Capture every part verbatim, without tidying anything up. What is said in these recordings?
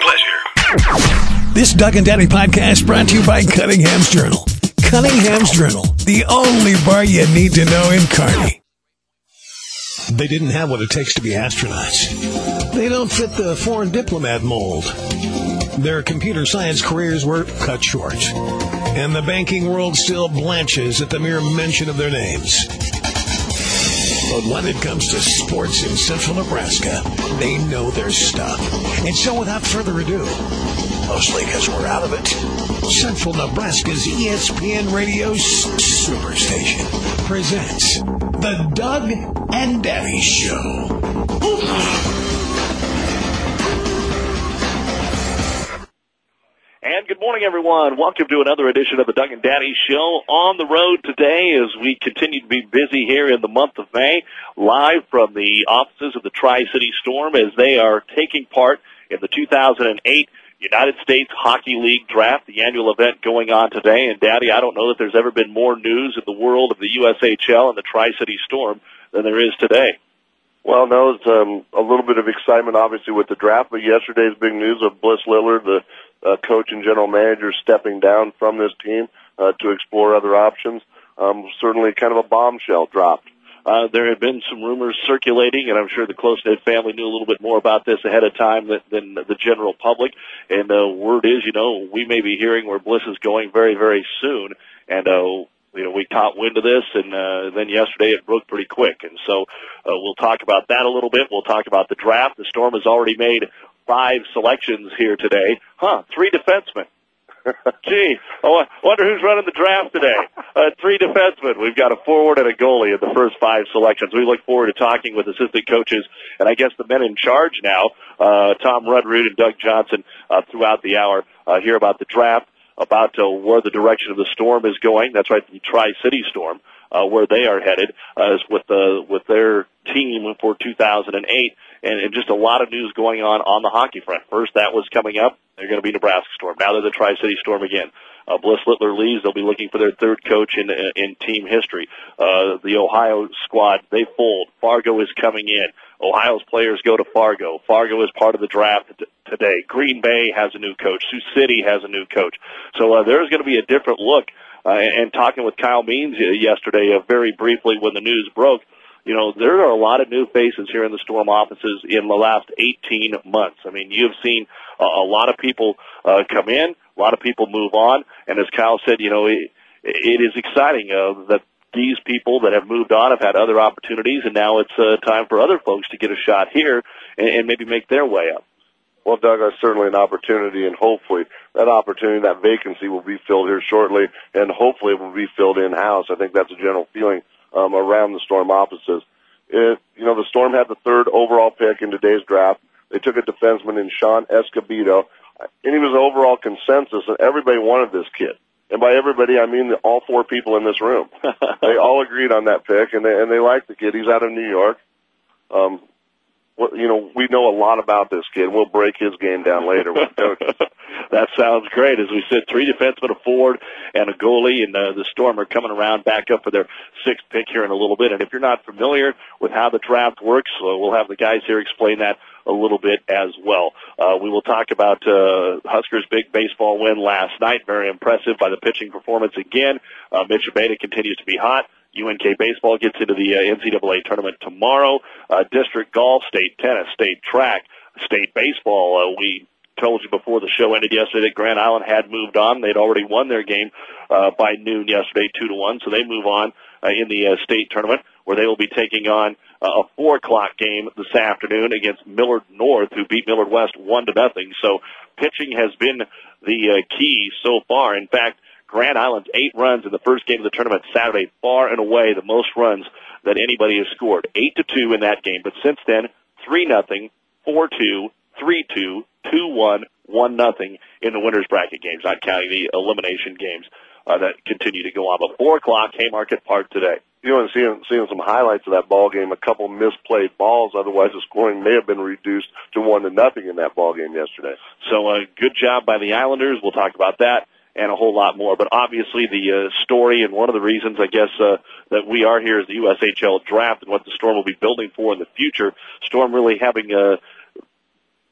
pleasure. This Doug and Daddy podcast brought to you by Cunningham's Journal. Cunningham's Journal, the only bar you need to know in Kearney. They didn't have what it takes to be astronauts. They don't fit the foreign diplomat mold. Their computer science careers were cut short. And the banking world still blanches at the mere mention of their names. But when it comes to sports in central Nebraska, they know their stuff. And so without further ado, mostly because we're out of it, Central Nebraska's E S P N Radio Superstation presents the Doug and Daddy Show. And good morning, everyone. Welcome to another edition of the Doug and Daddy Show. On the road today as we continue to be busy here in the month of May, live from the offices of the Tri-City Storm as they are taking part in the two thousand eight United States Hockey League Draft, the annual event going on today. And, Daddy, I don't know that there's ever been more news in the world of the U S H L and the Tri-City Storm than there is today. Well, no, it's um, a little bit of excitement, obviously, with the draft, but yesterday's big news of Bliss Littler, the uh, coach and general manager, stepping down from this team uh, to explore other options. Um, certainly kind of a bombshell dropped. Uh, there had been some rumors circulating, and I'm sure the close-knit family knew a little bit more about this ahead of time than, than the general public. And the uh, word is, you know, we may be hearing where Bliss is going very, very soon. And, uh, you know, we caught wind of this, and uh, then yesterday it broke pretty quick. And so uh, we'll talk about that a little bit. We'll talk about the draft. The Storm has already made five selections here today. Huh, three defensemen. Gee, I wonder who's running the draft today. Uh, three defensemen. We've got a forward and a goalie in the first five selections. We look forward to talking with assistant coaches and I guess the men in charge now, uh, Tom Rudroot and Doug Johnson, uh, throughout the hour, uh, hear about the draft, about uh, where the direction of the Storm is going. That's right, the Tri-City Storm, uh, where they are headed, uh, is with, uh, with their team for two thousand eight. And, and just a lot of news going on on the hockey front. First, that was coming up. They're going to be Nebraska Storm. Now they're the Tri-City Storm again. Uh, Bliss Littler leaves. They'll be looking for their third coach in in team history. Uh, the Ohio squad, they fold. Fargo is coming in. Ohio's players go to Fargo. Fargo is part of the draft t- today. Green Bay has a new coach. Sioux City has a new coach. So uh, there's going to be a different look. Uh, and, and talking with Kyle Means yesterday, uh, very briefly when the news broke, you know, there are a lot of new faces here in the Storm offices in the last eighteen months. I mean, you've seen a, a lot of people uh, come in, a lot of people move on, and as Kyle said, you know, it, it is exciting uh, that these people that have moved on have had other opportunities, and now it's uh, time for other folks to get a shot here and, and maybe make their way up. Well, Doug, that's certainly an opportunity, and hopefully that opportunity, that vacancy will be filled here shortly, and hopefully it will be filled in-house. I think that's a general feeling Um, around the Storm offices. It, you know, the Storm had the third overall pick in today's draft. They took a defenseman in Sean Escobedo, and he was overall consensus, and everybody wanted this kid. And by everybody, I mean all four people in this room. They all agreed on that pick, and they, and they liked the kid. He's out of New York. Um, well, you know, we know a lot about this kid. We'll break his game down later with coaches. That sounds great. As we said, three defensemen, a forward, and a goalie, and uh, the Storm are coming around back up for their sixth pick here in a little bit. And if you're not familiar with how the draft works, uh, we'll have the guys here explain that a little bit as well. Uh, we will talk about uh, Huskers' big baseball win last night. Very impressive by the pitching performance again. Uh, Mitch Abeda continues to be hot. U N K baseball gets into the uh, N C double A tournament tomorrow. Uh, district golf, state tennis, state track, state baseball. Uh, we told you before the show ended yesterday that Grand Island had moved on. They'd already won their game uh, by noon yesterday, two to one. So they move on uh, in the uh, state tournament, where they will be taking on uh, a four o'clock game this afternoon against Millard North, who beat Millard West one to nothing. So pitching has been the uh, key so far. In fact, Grand Island's eight runs in the first game of the tournament Saturday, far and away the most runs that anybody has scored. Eight to two in that game. But since then, three nothing, four two, three two, two one, one nothing in the winners bracket games, not counting the elimination games uh, that continue to go on. But four o'clock, Haymarket Park today. You know, and seeing, seeing some highlights of that ball game, a couple misplayed balls. Otherwise, the scoring may have been reduced to one to nothing in that ball game yesterday. So, uh, good job by the Islanders. We'll talk about that and a whole lot more. But obviously the uh, story and one of the reasons, I guess, uh, that we are here is the U S H L draft and what the Storm will be building for in the future. Storm really having uh,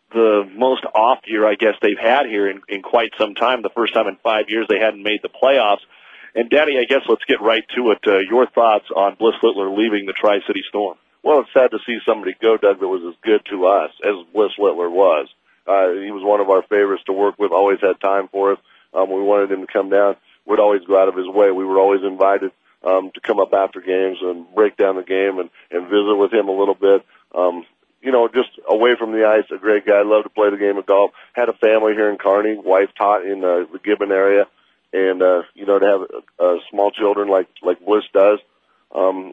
the most off year, I guess, they've had here in, in quite some time. The first time in five years they hadn't made the playoffs. And, Daddy, I guess let's get right to it. Uh, your thoughts on Bliss Littler leaving the Tri-City Storm? Well, it's sad to see somebody go, Doug, that was as good to us as Bliss Littler was. Uh, he was one of our favorites to work with, always had time for us. Um, we wanted him to come down. We'd always go out of his way. We were always invited um, to come up after games and break down the game and, and visit with him a little bit. Um, you know, just away from the ice, a great guy, loved to play the game of golf. Had a family here in Kearney, wife taught in uh, the Gibbon area. And, uh, you know, to have uh, small children like, like Bliss does, um,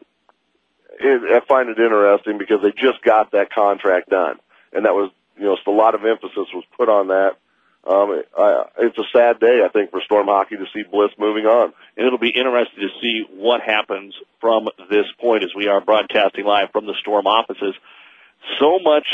it, I find it interesting because they just got that contract done. And that was, you know, so a lot of emphasis was put on that. Um, it, uh, it's a sad day, I think, for Storm hockey to see Bliss moving on. And it'll be interesting to see what happens from this point as we are broadcasting live from the Storm offices. So much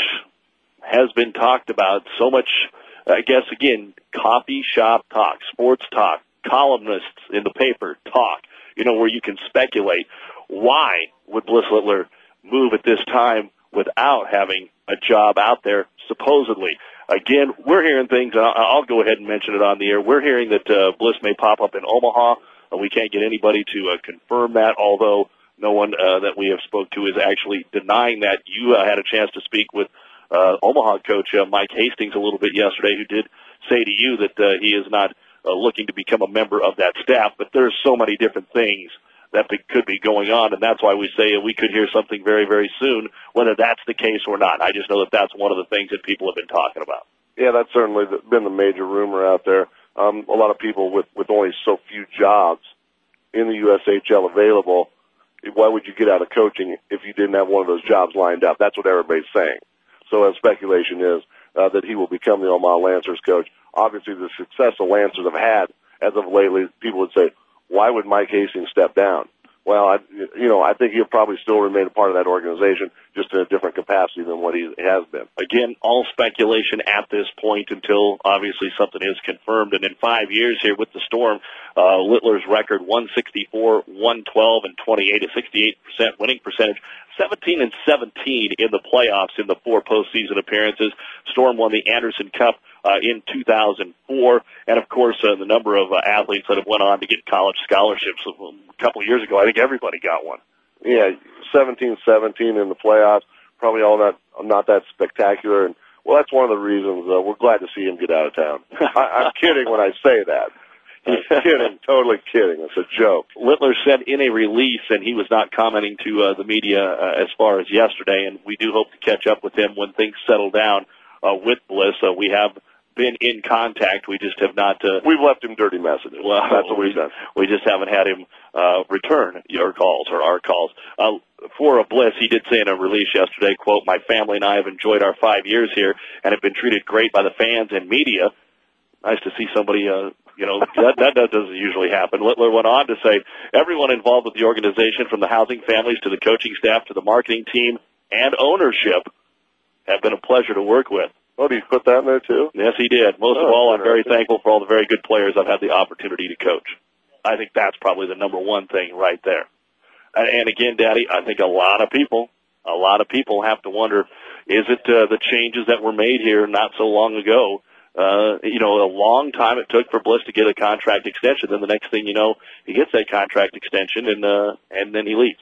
has been talked about, so much, I guess, again, coffee shop talk, sports talk, columnists in the paper talk, you know, where you can speculate. Why would Bliss Littler move at this time without having a job out there, supposedly? Again, we're hearing things, and I'll go ahead and mention it on the air. We're hearing that uh, Bliss may pop up in Omaha. Uh, we can't get anybody to uh, confirm that, although no one uh, that we have spoke to is actually denying that. You uh, had a chance to speak with uh, Omaha coach uh, Mike Hastings a little bit yesterday, who did say to you that uh, he is not Uh, looking to become a member of that staff, but there's so many different things that be, could be going on, and that's why we say we could hear something very, very soon, whether that's the case or not. I just know that that's one of the things that people have been talking about. Yeah, that's certainly been the major rumor out there. Um, a lot of people with, with only so few jobs in the U S H L available, why would you get out of coaching if you didn't have one of those jobs lined up? That's what everybody's saying. So as speculation is uh, that he will become the Omaha Lancers coach. Obviously, the success the Lancers have had as of lately, people would say, why would Mike Hastings step down? Well, I, you know, I think he'll probably still remain a part of that organization, just in a different capacity than what he has been. Again, all speculation at this point until obviously something is confirmed. And in five years here with the Storm, uh, Littler's record one sixty-four, one twelve, and twenty-eight, a sixty-eight percent winning percentage, seventeen and seventeen in the playoffs in the four postseason appearances. Storm won the Anderson Cup Uh, in two thousand four, and of course uh, the number of uh, athletes that have went on to get college scholarships. A couple of years ago, I think everybody got one. Yeah, seventeen seventeen in the playoffs, probably all not not that spectacular, and well, that's one of the reasons uh, we're glad to see him get out of town. I, I'm kidding when I say that. I'm kidding, totally kidding. It's a joke. Littler said in a release, and he was not commenting to uh, the media uh, as far as yesterday, and we do hope to catch up with him when things settle down uh, with Bliss. Uh, we have been in contact. We just have not. Uh, we've left him dirty messages. Well, that's what we've we, done. We just haven't had him uh, return your calls or our calls. Uh, for a Bliss, he did say in a release yesterday, quote, "My family and I have enjoyed our five years here and have been treated great by the fans and media." Nice to see somebody, uh, you know, that, that that doesn't usually happen. Littler went on to say, "Everyone involved with the organization, from the housing families to the coaching staff to the marketing team and ownership, have been a pleasure to work with." Oh, did he put that in there, too? Yes, he did. Most oh, of all, I'm very thankful for all the very good players I've had the opportunity to coach. I think that's probably the number one thing right there. And, and again, Daddy, I think a lot of people, a lot of people have to wonder, is it uh, the changes that were made here not so long ago? Uh, you know, a long time it took for Bliss to get a contract extension. Then the next thing you know, he gets that contract extension, and uh, and then he leaves.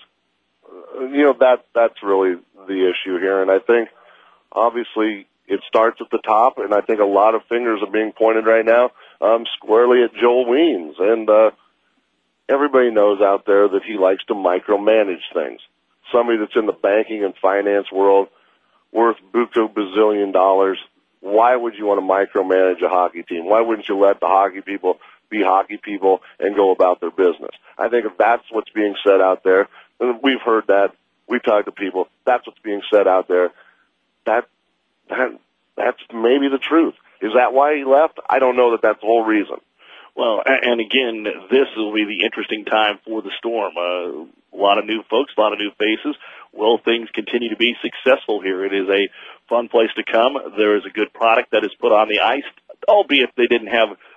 Uh, you know, that that's really the issue here. And I think, obviously, it starts at the top, and I think a lot of fingers are being pointed right now um, squarely at Joel Weems. And uh, everybody knows out there that he likes to micromanage things. Somebody that's in the banking and finance world, worth buku bazillion dollars, why would you want to micromanage a hockey team? Why wouldn't you let the hockey people be hockey people and go about their business? I think if that's what's being said out there, and we've heard that, we've talked to people, that's what's being said out there, that That, that's maybe the truth. Is that why he left? I don't know that that's the whole reason. Well, and again, this will be the interesting time for the Storm. Uh, a lot of new folks, a lot of new faces. Will things continue to be successful here? It is a fun place to come. There is a good product that is put on the ice, albeit they didn't have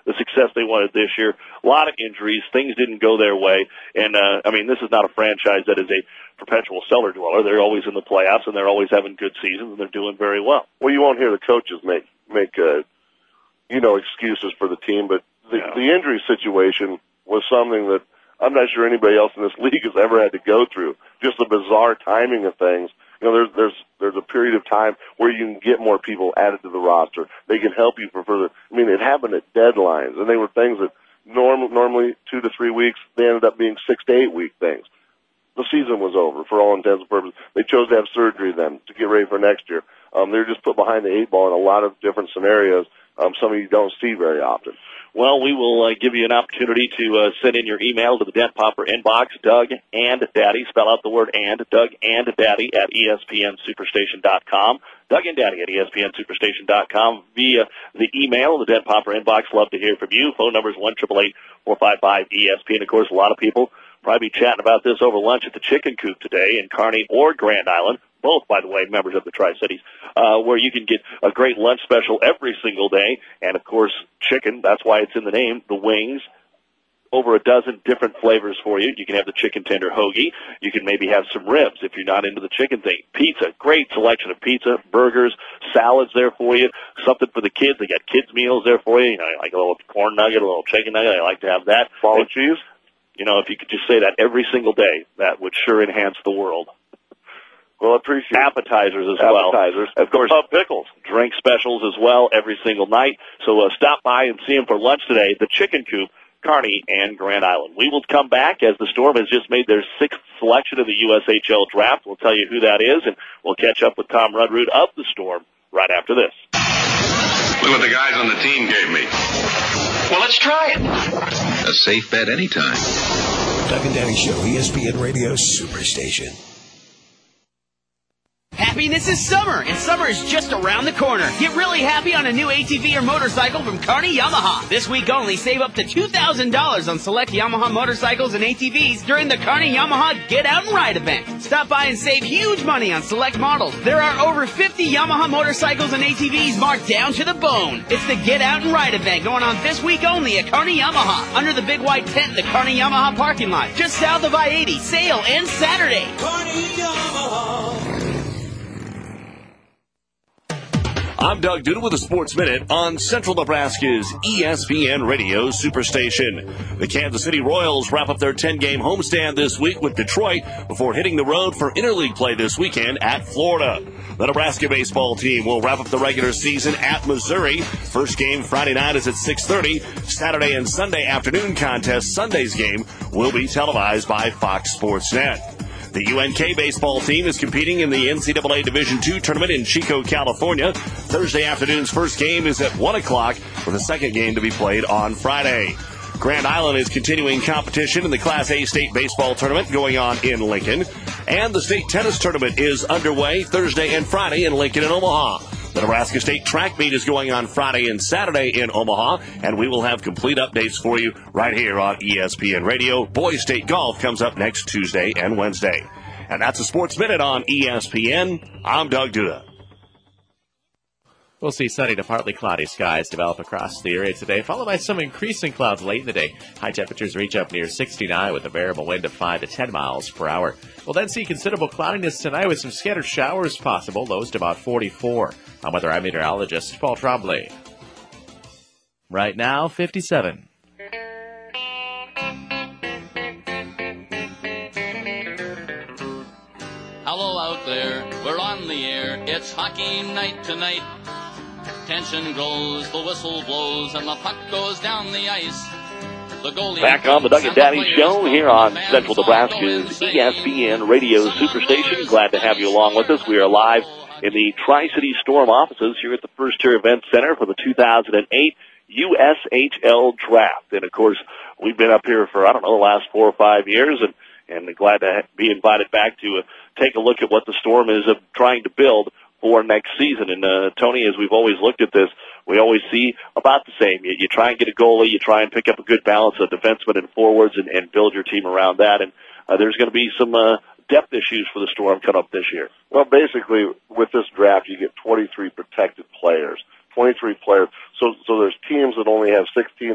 the success they wanted this year. A lot of injuries. Things didn't go their way. And, uh, I mean, this is not a franchise that is a perpetual cellar dweller. They're always in the playoffs, and they're always having good seasons, and they're doing very well. Well, you won't hear the coaches make, make, uh, you know, excuses for the team, but the, yeah. the injury situation was something that I'm not sure anybody else in this league has ever had to go through. Just the bizarre timing of things. You know, there's there's there's a period of time where you can get more people added to the roster. They can help you for further. I mean, it happened at deadlines, and they were things that norm, normally two to three weeks. They ended up being six to eight week things. The season was over for all intents and purposes. They chose to have surgery then to get ready for next year. Um, they were just put behind the eight ball in a lot of different scenarios. Um, some of you don't see very often. Well, we will uh, give you an opportunity to uh, send in your email to the Dent Popper inbox, Doug and Daddy. Spell out the word and, Doug and Daddy at E S P N Superstation dot com. Doug and Daddy at E S P N Superstation dot com via the email, the Dent Popper inbox. Love to hear from you. Phone number is one eight eight eight, four five five, E S P N. Of course, a lot of people probably be chatting about this over lunch at the Chicken Coop today in Kearney or Grand Island. Both, by the way, members of the Tri-Cities, uh, where you can get a great lunch special every single day. And, of course, chicken, that's why it's in the name, the wings, over a dozen different flavors for you. You can have the chicken tender hoagie. You can maybe have some ribs if you're not into the chicken thing. Pizza, great selection of pizza, burgers, salads there for you, something for the kids. They got kids' meals there for you. You know, like a little corn nugget, a little chicken nugget. I like to have that. Ball of cheese. You know, if you could just say that every single day, that would sure enhance the world. Well, I appreciate appetizers as well. Appetizers. Of course, Pub pickles. Drink specials as well every single night. So uh, stop by and see them for lunch today. The Chicken Coop, Kearney, and Grand Island. We will come back as the Storm has just made their sixth selection of the U S H L draft. We'll tell you who that is, and we'll catch up with Tom Rudroot of the Storm right after this. Look what the guys on the team gave me. Well, let's try it. A safe bet anytime. Doug and Daddy Show, E S P N Radio Superstation. Happiness is summer, and summer is just around the corner. Get really happy on a new A T V or motorcycle from Kearney Yamaha. This week only, save up to two thousand dollars on select Yamaha motorcycles and A T Vs during the Kearney Yamaha Get Out and Ride event. Stop by and save huge money on select models. There are over fifty Yamaha motorcycles and A T Vs marked down to the bone. It's the Get Out and Ride event going on this week only at Kearney Yamaha, under the big white tent in the Kearney Yamaha parking lot, just south of I eighty. Sale ends Saturday. Kearney Yamaha. I'm Doug Duda with a Sports Minute on Central Nebraska's E S P N Radio Superstation. The Kansas City Royals wrap up their ten-game homestand this week with Detroit before hitting the road for interleague play this weekend at Florida. The Nebraska baseball team will wrap up the regular season at Missouri. First game Friday night is at six thirty. Saturday and Sunday afternoon contest, Sunday's game, will be televised by Fox Sports Net. The U N K baseball team is competing in the N C double A Division two tournament in Chico, California. Thursday afternoon's first game is at one o'clock, with a second game to be played on Friday. Grand Island is continuing competition in the Class A state baseball tournament going on in Lincoln. And the state tennis tournament is underway Thursday and Friday in Lincoln and Omaha. The Nebraska State track meet is going on Friday and Saturday in Omaha, and we will have complete updates for you right here on E S P N Radio. Boys State Golf comes up next Tuesday and Wednesday. And that's a Sports Minute on E S P N. I'm Doug Duda. We'll see sunny to partly cloudy skies develop across the area today, followed by some increasing clouds late in the day. High temperatures reach up near sixty-nine with a variable wind of five to ten miles per hour. We'll then see considerable cloudiness tonight with some scattered showers possible, lows to about forty-four. I'm weather eye meteorologist Paul Trombley. Right now, fifty-seven. Hello out there, we're on the air. It's hockey night tonight. Tension grows, the whistle blows, and the puck goes down the ice. The goalie back on the Doug and Daddy Show here on Central Nebraska's E S P N Radio Superstation. Glad to have you along with us. We are live in the Tri-City Storm offices here at the First Tier Event Center for the two thousand eight U S H L Draft. And, of course, we've been up here for, I don't know, the last four or five years, and, and glad to be invited back to uh, take a look at what the Storm is uh, trying to build for next season. And, uh, Tony, as we've always looked at this, we always see about the same. You, you try and get a goalie, you try and pick up a good balance of defensemen and forwards and, and build your team around that. And uh, there's going to be some uh, depth issues for the Storm coming up this year. Well, basically, with this draft, you get twenty-three protected players, twenty-three players. So, so there's teams that only have sixteen,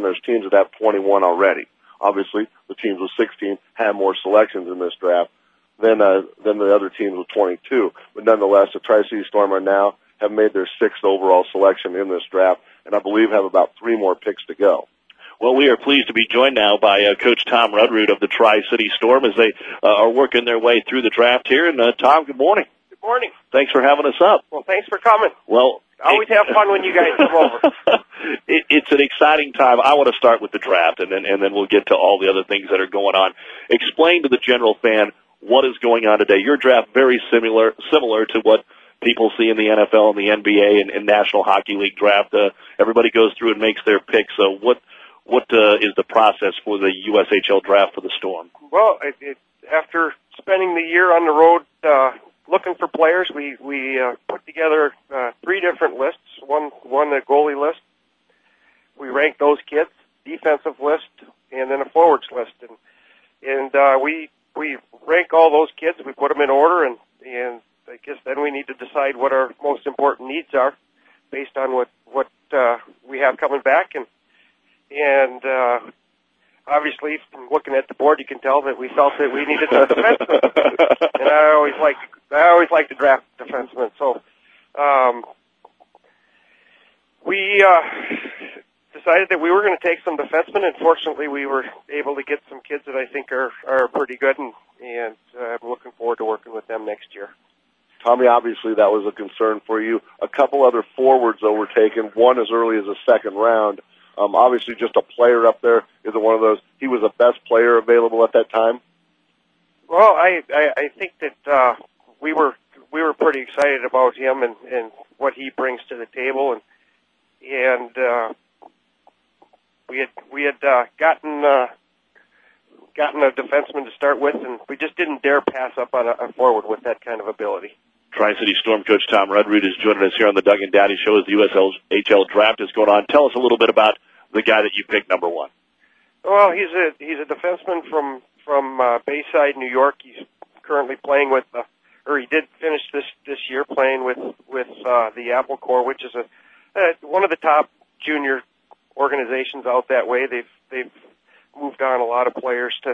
there's teams that have twenty-one already. Obviously, the teams with sixteen have more selections in this draft than uh, than the other teams with twenty-two. But nonetheless, the Tri-City Storm are now have made their sixth overall selection in this draft, and I believe have about three more picks to go. Well, we are pleased to be joined now by uh, Coach Tom Rudroot of the Tri-City Storm as they uh, are working their way through the draft here. And uh, Tom, good morning. Good morning. Thanks for having us up. Well, thanks for coming. Well, always have fun when you guys come over. it, it's an exciting time. I want to start with the draft, and then and then we'll get to all the other things that are going on. Explain to the general fan what is going on today. Your draft very similar similar to what people see in the N F L and the N B A and, and National Hockey League draft. Uh, everybody goes through and makes their pick. So what what uh, is the process for the U S H L draft for the Storm? Well, it, it, after spending the year on the road uh, looking for players, we we uh, put together uh, three different lists. One one a goalie list. We ranked those kids, defensive list, and then a forwards list. And and uh, we we rank all those kids. We put them in order, and and I guess then we need to decide what our most important needs are, based on what what uh, we have coming back. And and uh, obviously, from looking at the board, you can tell that we felt that we needed a defenseman. And I always like I always like to draft defensemen. So um, we uh, decided that we were going to take some defensemen, and fortunately, we were able to get some kids that I think are are pretty good, and and uh, I'm looking forward to working with them next year. Tommy, obviously that was a concern for you. A couple other forwards, though, were taken, one as early as the second round. Um, obviously just a player up there. Is it one of those, he was the best player available at that time? Well, I, I, I think that uh, we were we were pretty excited about him and, and what he brings to the table. And and uh, we had, we had uh, gotten... Uh, gotten a defenseman to start with, and we just didn't dare pass up on a, a forward with that kind of ability. Tri-City Storm coach Tom Rudroot is joining us here on the Doug and Daddy Show as the U S H L draft is going on. Tell us a little bit about the guy that you picked number one. Well, he's a he's a defenseman from from uh, Bayside, New York. He's currently playing with, uh, or he did finish this this year playing with with uh, the Apple Corps, which is a uh, one of the top junior organizations out that way. They've they've moved on a lot of players to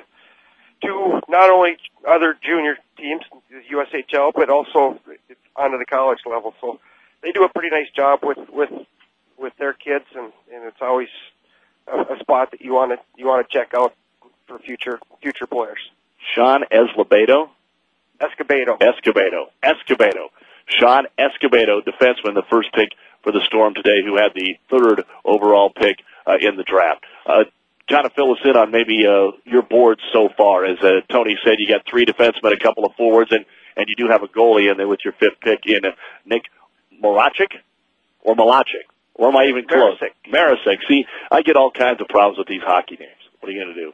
to not only other junior teams, the U S H L, but also onto the college level. So they do a pretty nice job with with with their kids, and, and it's always a, a spot that you want to you want to check out for future future players. Sean Escobedo, Escobedo, Escobedo, Escobedo, Sean Escobedo, defenseman, the first pick for the Storm today, who had the third overall pick uh, in the draft. Uh, Kind of fill us in on maybe uh, your board so far. As uh, Tony said, you got three defensemen, a couple of forwards, and, and you do have a goalie in there with your fifth pick in uh, Nick Marachik or Malachik. Or am I even close? Marasek. Marasek. See, I get all kinds of problems with these hockey names. What are you going to do?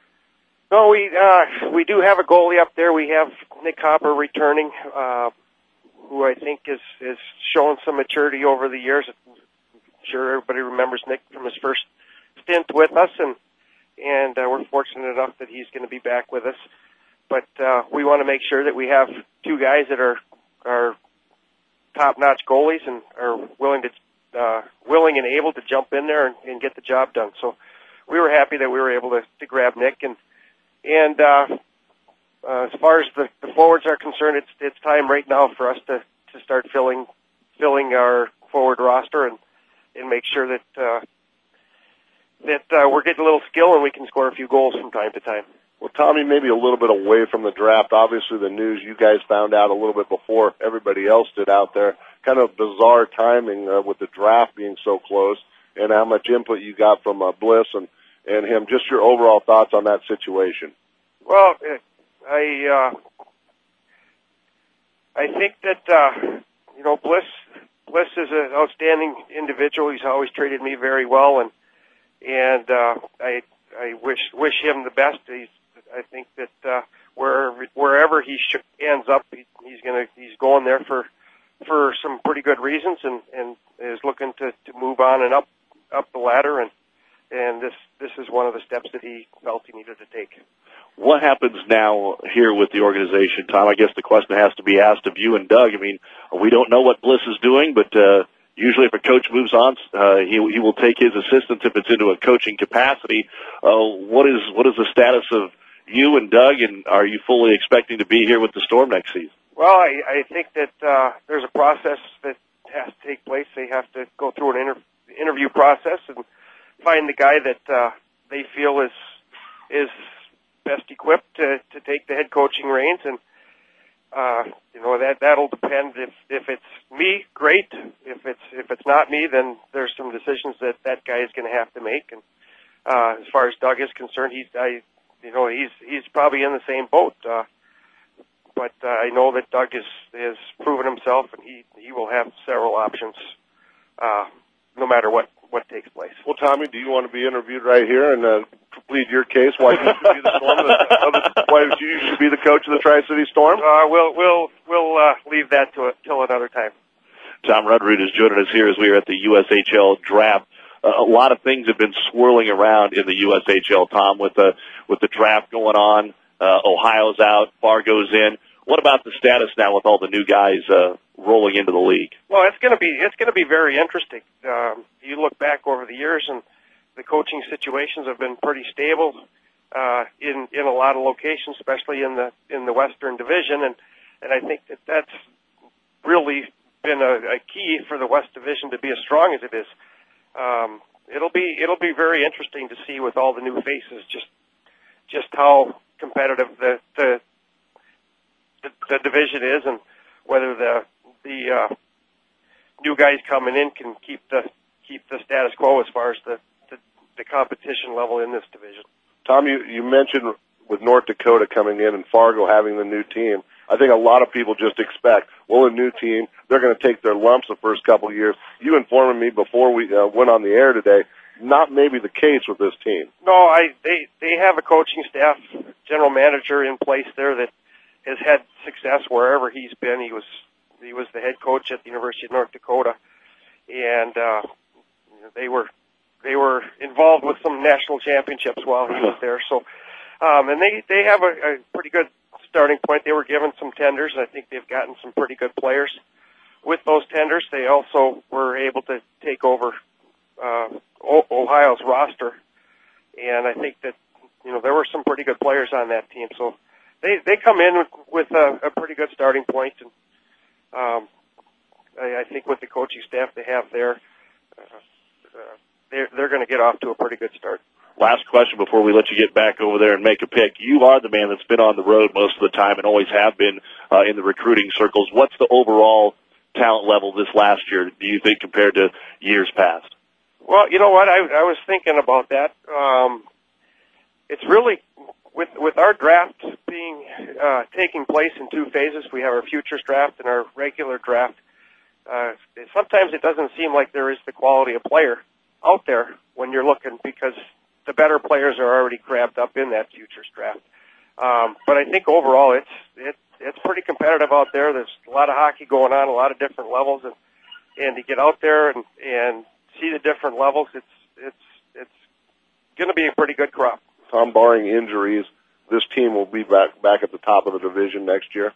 No, we uh, we do have a goalie up there. We have Nick Hopper returning, uh, who I think is is showing some maturity over the years. I'm sure everybody remembers Nick from his first stint with us, and and uh, we're fortunate enough that he's going to be back with us. But uh, we want to make sure that we have two guys that are are top-notch goalies and are willing to uh, willing and able to jump in there and, and get the job done. So we were happy that we were able to, to grab Nick. And and uh, uh, as far as the, the forwards are concerned, it's it's time right now for us to, to start filling filling our forward roster and and make sure that. Uh, that uh, we're getting a little skill and we can score a few goals from time to time. Well, Tommy, maybe a little bit away from the draft. Obviously, the news you guys found out a little bit before everybody else did out there. Kind of bizarre timing uh, with the draft being so close, and how much input you got from uh, Bliss and, and him. Just your overall thoughts on that situation. Well, I uh, I think that uh, you know Bliss Bliss is an outstanding individual. He's always treated me very well, and and uh, I I wish wish him the best. He's I think that uh, wherever wherever he sh- ends up, he, he's gonna he's going there for for some pretty good reasons, and, and is looking to, to move on and up up the ladder, and and this this is one of the steps that he felt he needed to take. What happens now here with the organization, Tom? I guess the question has to be asked of you and Doug. I mean, we don't know what Bliss is doing, but uh, usually if a coach moves on, uh, he, he will take his assistants if it's into a coaching capacity. Uh, what is, what is the status of you and Doug, and are you fully expecting to be here with the Storm next season? Well, I, I think that uh, there's a process that has to take place. They have to go through an inter- interview process and find the guy that uh, they feel is is best equipped to, to take the head coaching reins. And uh, you know that that'll depend. If if it's me, great. If it's if it's not me, then there's some decisions that that guy is going to have to make. And uh, as far as Doug is concerned, he's I you know he's he's probably in the same boat. Uh, But uh, I know that Doug has, has proven himself, and he, he will have several options uh, no matter what, what takes place. Well, Tommy, do you want to be interviewed right here and uh, plead your case why you should be the Storm? uh, why you should be the coach of the Tri-City Storm? Uh, we'll we'll we'll uh, leave that to till another time. Tom Rudrud is joining us here as we are at the U S H L draft. Uh, a lot of things have been swirling around in the U S H L, Tom, with the with the draft going on. Uh, Ohio's out, Fargo's in. What about the status now with all the new guys uh, rolling into the league? Well, it's going to be it's going to be very interesting. Um, you look back over the years, and the coaching situations have been pretty stable uh, in in a lot of locations, especially in the in the Western Division, and and I think that that's really been a, a key for the West Division to be as strong as it is. Um, it'll be it'll be very interesting to see with all the new faces just just how competitive the the The, the division is, and whether the the uh, new guys coming in can keep the keep the status quo as far as the, the, the competition level in this division. Tom, you, you mentioned with North Dakota coming in and Fargo having the new team. I think a lot of people just expect, well, a new team, they're going to take their lumps the first couple of years. You informed me before we uh, went on the air today, not maybe the case with this team. No, I they they have a coaching staff, general manager in place there that has had success wherever he's been. He was he was the head coach at the University of North Dakota, and uh, they were they were involved with some national championships while he was there. So, um, and they they have a, a pretty good starting point. They were given some tenders, and I think they've gotten some pretty good players. With those tenders, they also were able to take over uh, Ohio's roster, and I think that you know there were some pretty good players on that team. So. They they come in with, with a, a pretty good starting point, and um, I, I think with the coaching staff they have there, uh, uh, they're they're going to get off to a pretty good start. Last question before we let you get back over there and make a pick. You are the man that's been on the road most of the time and always have been uh, in the recruiting circles. What's the overall talent level this last year, do you think, compared to years past? Well, you know what? I, I was thinking about that. Um, it's really With with our draft being uh, taking place in two phases, we have our futures draft and our regular draft. Uh, sometimes it doesn't seem like there is the quality of player out there when you're looking, because the better players are already grabbed up in that futures draft. Um, but I think overall it's it, it's pretty competitive out there. There's a lot of hockey going on, a lot of different levels, and and to get out there and, and see the different levels, it's it's it's going to be a pretty good crop. Tom, barring injuries, this team will be back back at the top of the division next year.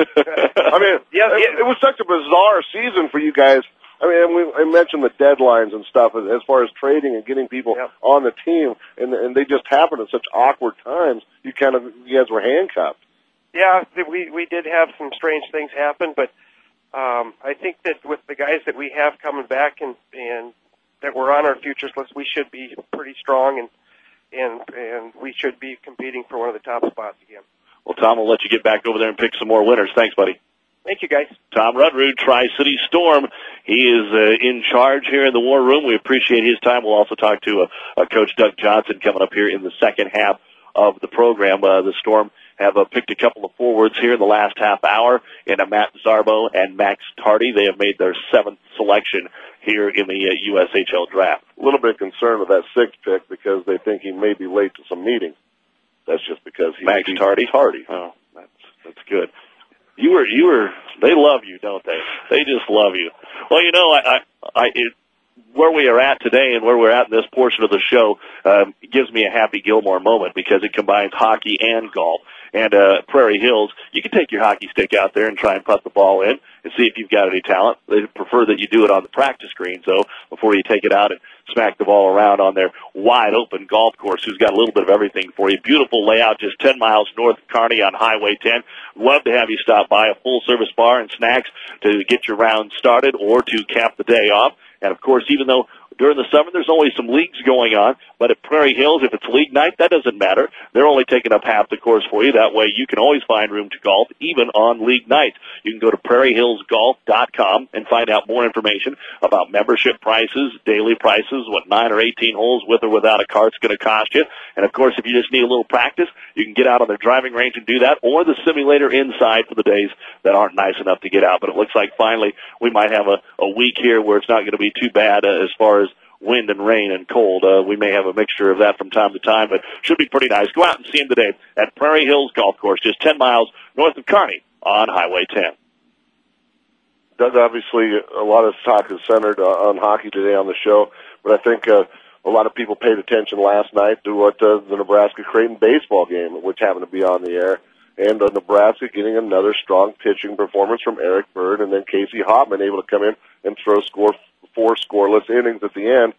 I mean, yeah, it, it was such a bizarre season for you guys. I mean, we, I mentioned the deadlines and stuff as, as far as trading and getting people yep. on the team, and and they just happened at such awkward times. You kind of you guys were handcuffed. Yeah, we we did have some strange things happen, but um, I think that with the guys that we have coming back and and that were on our futures list, we should be pretty strong and. And and we should be competing for one of the top spots again. Well, Tom, we'll let you get back over there and pick some more winners. Thanks, buddy. Thank you, guys. Tom Rudrud, Tri-City Storm. He is uh, in charge here in the War Room. We appreciate his time. We'll also talk to uh, uh, Coach Doug Johnson coming up here in the second half of the program. Uh, the Storm have uh, picked a couple of forwards here in the last half hour, in uh, Matt Zarbo and Max Tardy. They have made their seventh selection here in the uh, U S H L draft. A little bit concerned with that sixth pick because they think he may be late to some meetings. That's just because he's Max Tardy. Tardy. Oh, that's that's good. You were you were. They love you, don't they? They just love you. Well, you know, I I, I it, where we are at today and where we're at in this portion of the show um, gives me a Happy Gilmore moment because it combines hockey and golf. And uh, Prairie Hills, you can take your hockey stick out there and try and putt the ball in and see if you've got any talent. They prefer that you do it on the practice greens, though, before you take it out and smack the ball around on their wide-open golf course, who's got a little bit of everything for you. Beautiful layout just ten miles north of Kearney on Highway ten. Love to have you stop by a full-service bar and snacks to get your round started or to cap the day off. And, of course, even though during the summer there's always some leagues going on, but at Prairie Hills, if it's league night, that doesn't matter. They're only taking up half the course for you. That way you can always find room to golf, even on league nights. You can go to prairie hills golf dot com and find out more information about membership prices, daily prices, what nine or eighteen holes with or without a cart's going to cost you. And, of course, if you just need a little practice, you can get out on their driving range and do that, or the simulator inside for the days that aren't nice enough to get out. But it looks like finally we might have a, a week here where it's not going to be too bad uh, as far as wind and rain and cold. Uh, we may have a mixture of that from time to time, but should be pretty nice. Go out and see him today at Prairie Hills Golf Course, just ten miles north of Kearney on Highway ten. Doug, obviously, a lot of talk is centered uh, on hockey today on the show, but I think uh, a lot of people paid attention last night to what uh, the Nebraska-Creighton baseball game, which happened to be on the air, and uh, Nebraska getting another strong pitching performance from Eric Bird, and then Casey Hoffman able to come in and throw score four scoreless innings at the end.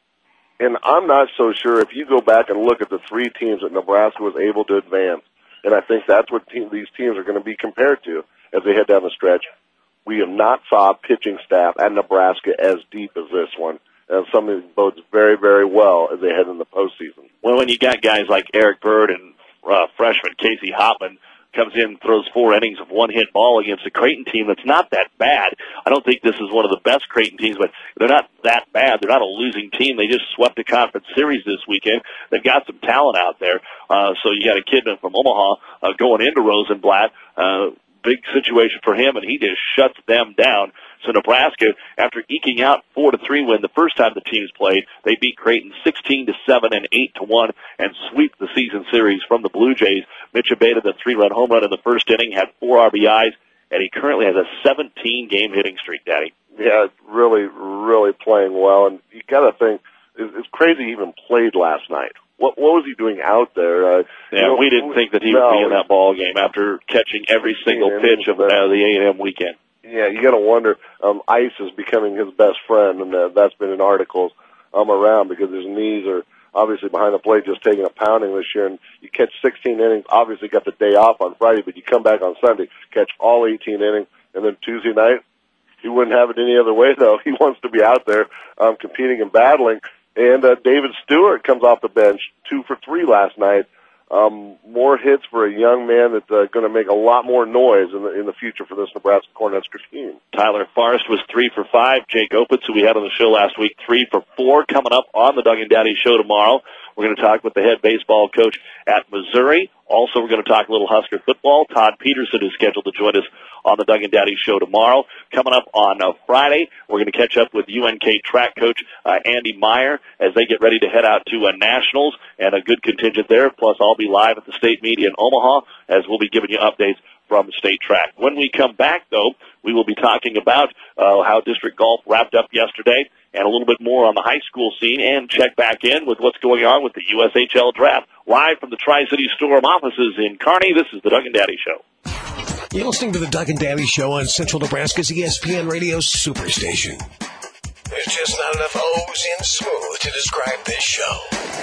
And I'm not so sure if you go back and look at the three teams that Nebraska was able to advance, and I think that's what team, these teams are going to be compared to as they head down the stretch. We have not saw a pitching staff at Nebraska as deep as this one, and something that bodes very, very well as they head in the postseason. Well, when you got guys like Eric Bird and uh, freshman Casey Hoffman comes in, throws four innings of one-hit ball against a Creighton team that's not that bad. I don't think this is one of the best Creighton teams, but they're not that bad. They're not a losing team. They just swept a conference series this weekend. They've got some talent out there. Uh, so you got a kid from Omaha uh, going into Rosenblatt. Uh, big situation for him, and he just shuts them down. So Nebraska, after eking out four to three win the first time the teams played, they beat Creighton sixteen to seven and eight to one and sweep the season series from the Blue Jays. Mitch Abeda, the three-run home run in the first inning, had four R B Is, and he currently has a seventeen-game hitting streak, Daddy. Yeah, really, really playing well. And you got to think, it's crazy he even played last night. What, what was he doing out there? Uh, yeah, you know, we didn't think that he no, would be in that ball game after catching every single pitch of uh, the A and M weekend. Yeah, you got to wonder. Um, ice is becoming his best friend, and uh, that's been in articles um, around because his knees are obviously behind the plate, just taking a pounding this year. And you catch sixteen innings. Obviously, got the day off on Friday, but you come back on Sunday, catch all eighteen innings, and then Tuesday night, he wouldn't have it any other way. Though he wants to be out there um, competing and battling. And uh, David Stewart comes off the bench, two for three last night. Um, more hits for a young man that's uh, going to make a lot more noise in the, in the future for this Nebraska Cornhusker team. Tyler Forrest was three for five. Jake Opitz, who we had on the show last week, three for four. Coming up on the Doug and Daddy show tomorrow, we're going to talk with the head baseball coach at Missouri. Also, we're going to talk a little Husker football. Todd Peterson is scheduled to join us on the Doug and Daddy show tomorrow. Coming up on uh, Friday, we're going to catch up with U N K track coach uh, Andy Meyer as they get ready to head out to uh, Nationals, and a good contingent there. Plus, I'll be live at the State Media in Omaha as we'll be giving you updates from State Track. When we come back, though, we will be talking about uh, how district golf wrapped up yesterday and a little bit more on the high school scene, and check back in with what's going on with the U S H L draft. Live from the Tri-City Storm offices in Kearney, this is the Doug and Daddy Show. You're listening to the Doug and Daddy Show on Central Nebraska's E S P N Radio Superstation. There's just not enough O's in smooth to describe this show.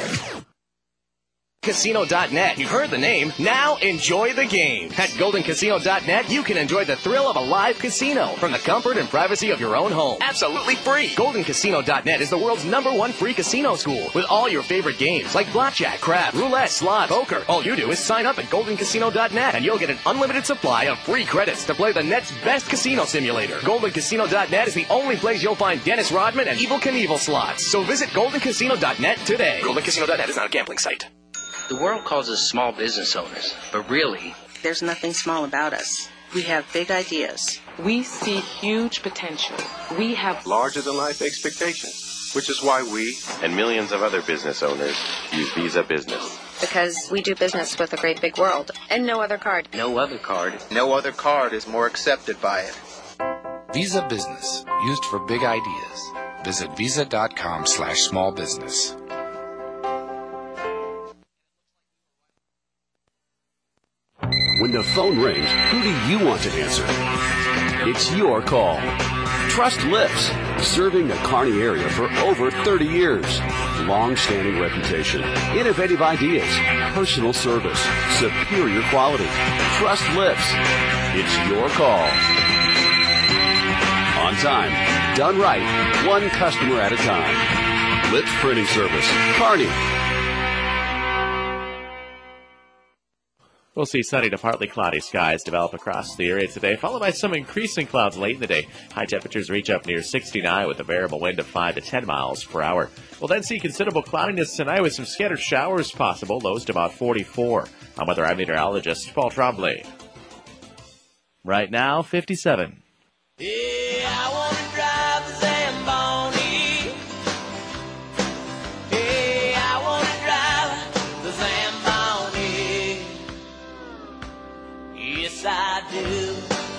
Casino dot net. You've heard the name. Now enjoy the game. At Golden Casino dot net, you can enjoy the thrill of a live casino from the comfort and privacy of your own home. Absolutely free. Golden Casino dot net is the world's number one free casino school with all your favorite games like blackjack, crab, roulette, slot, poker. All you do is sign up at Golden Casino dot net and you'll get an unlimited supply of free credits to play the net's best casino simulator. Golden Casino dot net is the only place you'll find Dennis Rodman and Evel Knievel slots. So visit Golden Casino dot net today. Golden Casino dot net is not a gambling site. The world calls us small business owners, but really, there's nothing small about us. We have big ideas. We see huge potential. We have larger-than-life expectations, which is why we and millions of other business owners use Visa Business. Because we do business with a great big world, and no other card. No other card. No other card is more accepted by it. Visa Business, used for big ideas. Visit visa.com slash small business. When the phone rings, who do you want to answer? It's your call. Trust Lifts, serving the Kearney area for over thirty years. Long-standing reputation, innovative ideas, personal service, superior quality. Trust Lifts. It's your call. On time, done right, one customer at a time. Lifts Printing Service, Kearney. We'll see sunny to partly cloudy skies develop across the area today, followed by some increasing clouds late in the day. High temperatures reach up near sixty-nine with a variable wind of five to ten miles per hour. We'll then see considerable cloudiness tonight with some scattered showers possible, lows to about forty-four. I'm weather I'm meteorologist Paul Trombley. Right now, fifty-seven. Yeah, I want to drive the Zamboni. Yeah, I want to drive the Zamboni. Yes, I do.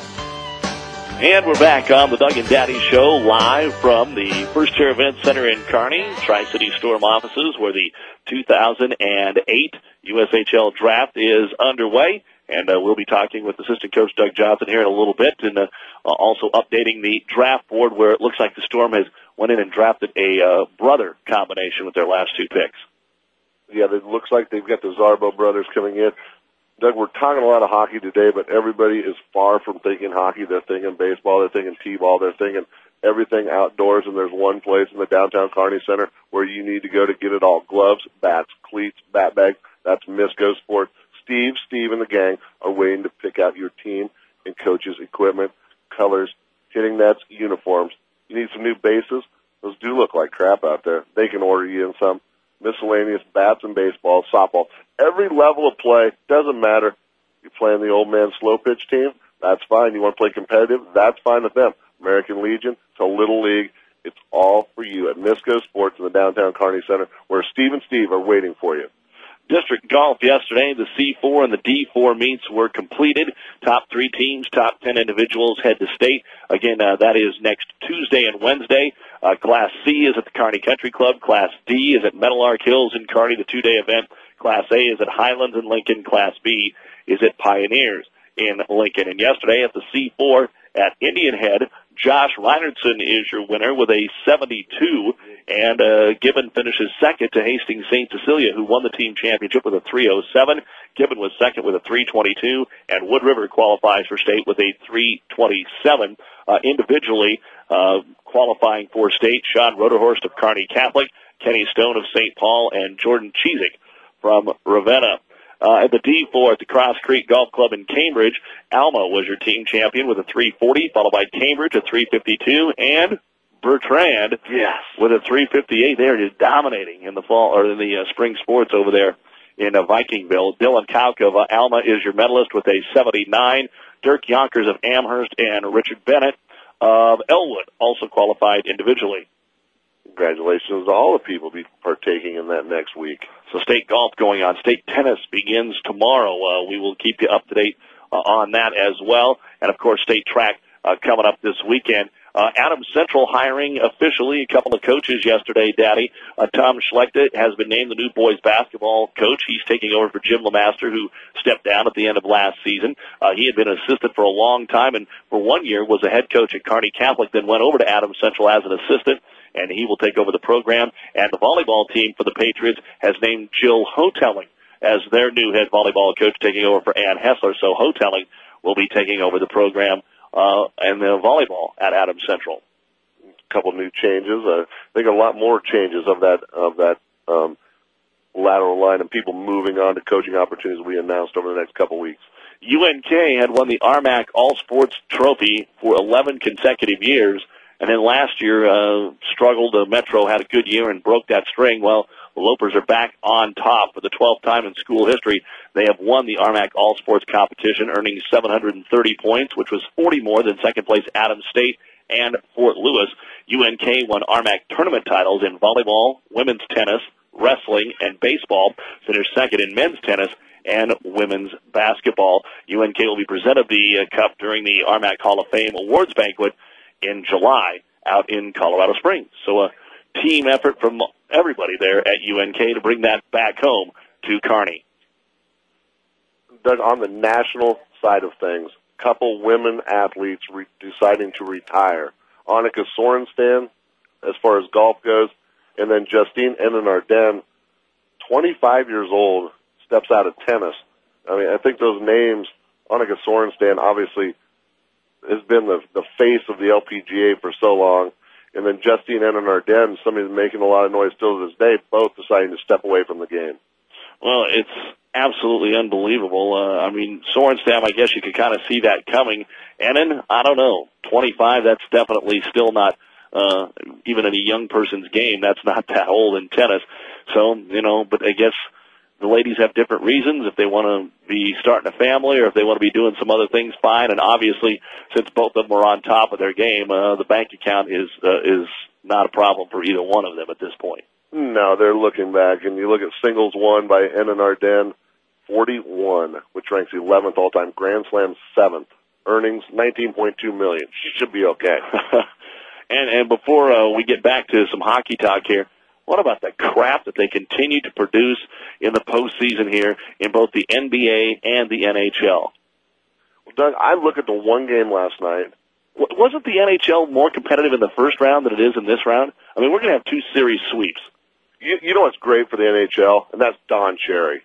And we're back on the Doug and Daddy Show, live from the First Chair Event Center in Kearney, Tri-City Storm offices, where the two thousand eight U S H L Draft is underway. And uh, we'll be talking with assistant coach Doug Johnson here in a little bit, and uh, also updating the draft board where it looks like the Storm has went in and drafted a uh, brother combination with their last two picks. Yeah, it looks like they've got the Zarbo brothers coming in. Doug, we're talking a lot of hockey today, but everybody is far from thinking hockey. They're thinking baseball, they're thinking t-ball, they're thinking everything outdoors, and there's one place in the downtown Kearney Center where you need to go to get it all. Gloves, bats, cleats, bat bags. That's Misco Sports. Steve, Steve, and the gang are waiting to pick out your team and coaches' equipment, colors, hitting nets, uniforms. You need some new bases? Those do look like crap out there. They can order you in some. Miscellaneous bats and baseball, softball. Every level of play, doesn't matter. You're playing the old man slow pitch team, that's fine. You want to play competitive, that's fine with them. American Legion to Little League, it's all for you at Misco Sports in the downtown Kearney Center, where Steve and Steve are waiting for you. District golf yesterday, the C four and the D four meets were completed. Top three teams, top ten individuals head to state. Again, uh, that is next Tuesday and Wednesday. Uh, Class C is at the Kearney Country Club. Class D is at Meadowlark Hills in Kearney, the two-day event. Class A is at Highlands in Lincoln. Class B is at Pioneers in Lincoln. And yesterday at the C four at Indian Head, Josh Reinertson is your winner with a seventy-two, and uh, Gibbon finishes second to Hastings Saint Cecilia, who won the team championship with a three oh seven. Gibbon was second with a three twenty-two, and Wood River qualifies for state with a three twenty-seven. Uh, individually, uh, qualifying for state, Sean Roderhorst of Kearney Catholic, Kenny Stone of Saint Paul, and Jordan Cheesick from Ravenna. Uh, at the D four at the Cross Creek Golf Club in Cambridge, Alma was your team champion with a three forty, followed by Cambridge at three fifty-two, and Bertrand yes. with a three fifty-eight. They're just dominating in the fall or in the uh, spring sports over there in uh, Vikingville. Dylan Kauk of uh, Alma is your medalist with a seventy-nine. Dirk Yonkers of Amherst and Richard Bennett of Elwood also qualified individually. Congratulations to all the people be partaking in that next week. So state golf going on. State tennis begins tomorrow. Uh, we will keep you up to date uh, on that as well. And, of course, state track uh, coming up this weekend. Uh, Adams Central hiring officially a couple of coaches yesterday, Daddy. Uh, Tom Schlechter has been named the new boys basketball coach. He's taking over for Jim LeMaster, who stepped down at the end of last season. Uh, he had been an assistant for a long time, and for one year was a head coach at Kearney Catholic, then went over to Adams Central as an assistant, and he will take over the program. And the volleyball team for the Patriots has named Jill Hotelling as their new head volleyball coach, taking over for Ann Hessler. So Hotelling will be taking over the program uh, and the volleyball at Adams Central. A couple new changes. Uh, I think a lot more changes of that of that um, lateral line and people moving on to coaching opportunities we announced over the next couple weeks. U N K had won the R M A C All-Sports Trophy for eleven consecutive years. And then last year, uh, struggled. Uh, Metro had a good year and broke that string. Well, the Lopers are back on top for the twelfth time in school history. They have won the R M A C All-Sports competition, earning seven hundred thirty points, which was forty more than second place Adams State and Fort Lewis. U N K won R M A C tournament titles in volleyball, women's tennis, wrestling, and baseball. Finished second in men's tennis and women's basketball. U N K will be presented the uh, cup during the R M A C Hall of Fame Awards Banquet in July out in Colorado Springs. So a team effort from everybody there at U N K to bring that back home to Kearney. Doug, on the national side of things, couple women athletes re- deciding to retire. Annika Sorenstam, as far as golf goes, and then Justine Enenarden, twenty-five years old, steps out of tennis. I mean, I think those names, Annika Sorenstam obviously has been the, the face of the L P G A for so long, and then Justine Enenarden, somebody that's making a lot of noise still to this day, both deciding to step away from the game. Well, it's absolutely unbelievable. Uh, I mean, Sorenstam, I guess you could kind of see that coming. Ennen, I don't know, twenty-five, that's definitely still not, uh, even in a young person's game, that's not that old in tennis. So, you know, but I guess the ladies have different reasons. If they want to be starting a family or if they want to be doing some other things, fine. And obviously, since both of them are on top of their game, uh, the bank account is, uh, is not a problem for either one of them at this point. No, they're looking back, and you look at singles won by Enenarden, forty-one, which ranks eleventh all-time, Grand Slam seventh, earnings nineteen point two million dollars. She should be okay. and and before uh, we get back to some hockey talk here, what about the crap that they continue to produce in the postseason here in both the N B A and the N H L? Well, Doug, I look at the one game last night. Wasn't the N H L more competitive in the first round than it is in this round? I mean, we're going to have two series sweeps. You, you know what's great for the N H L? And that's Don Cherry.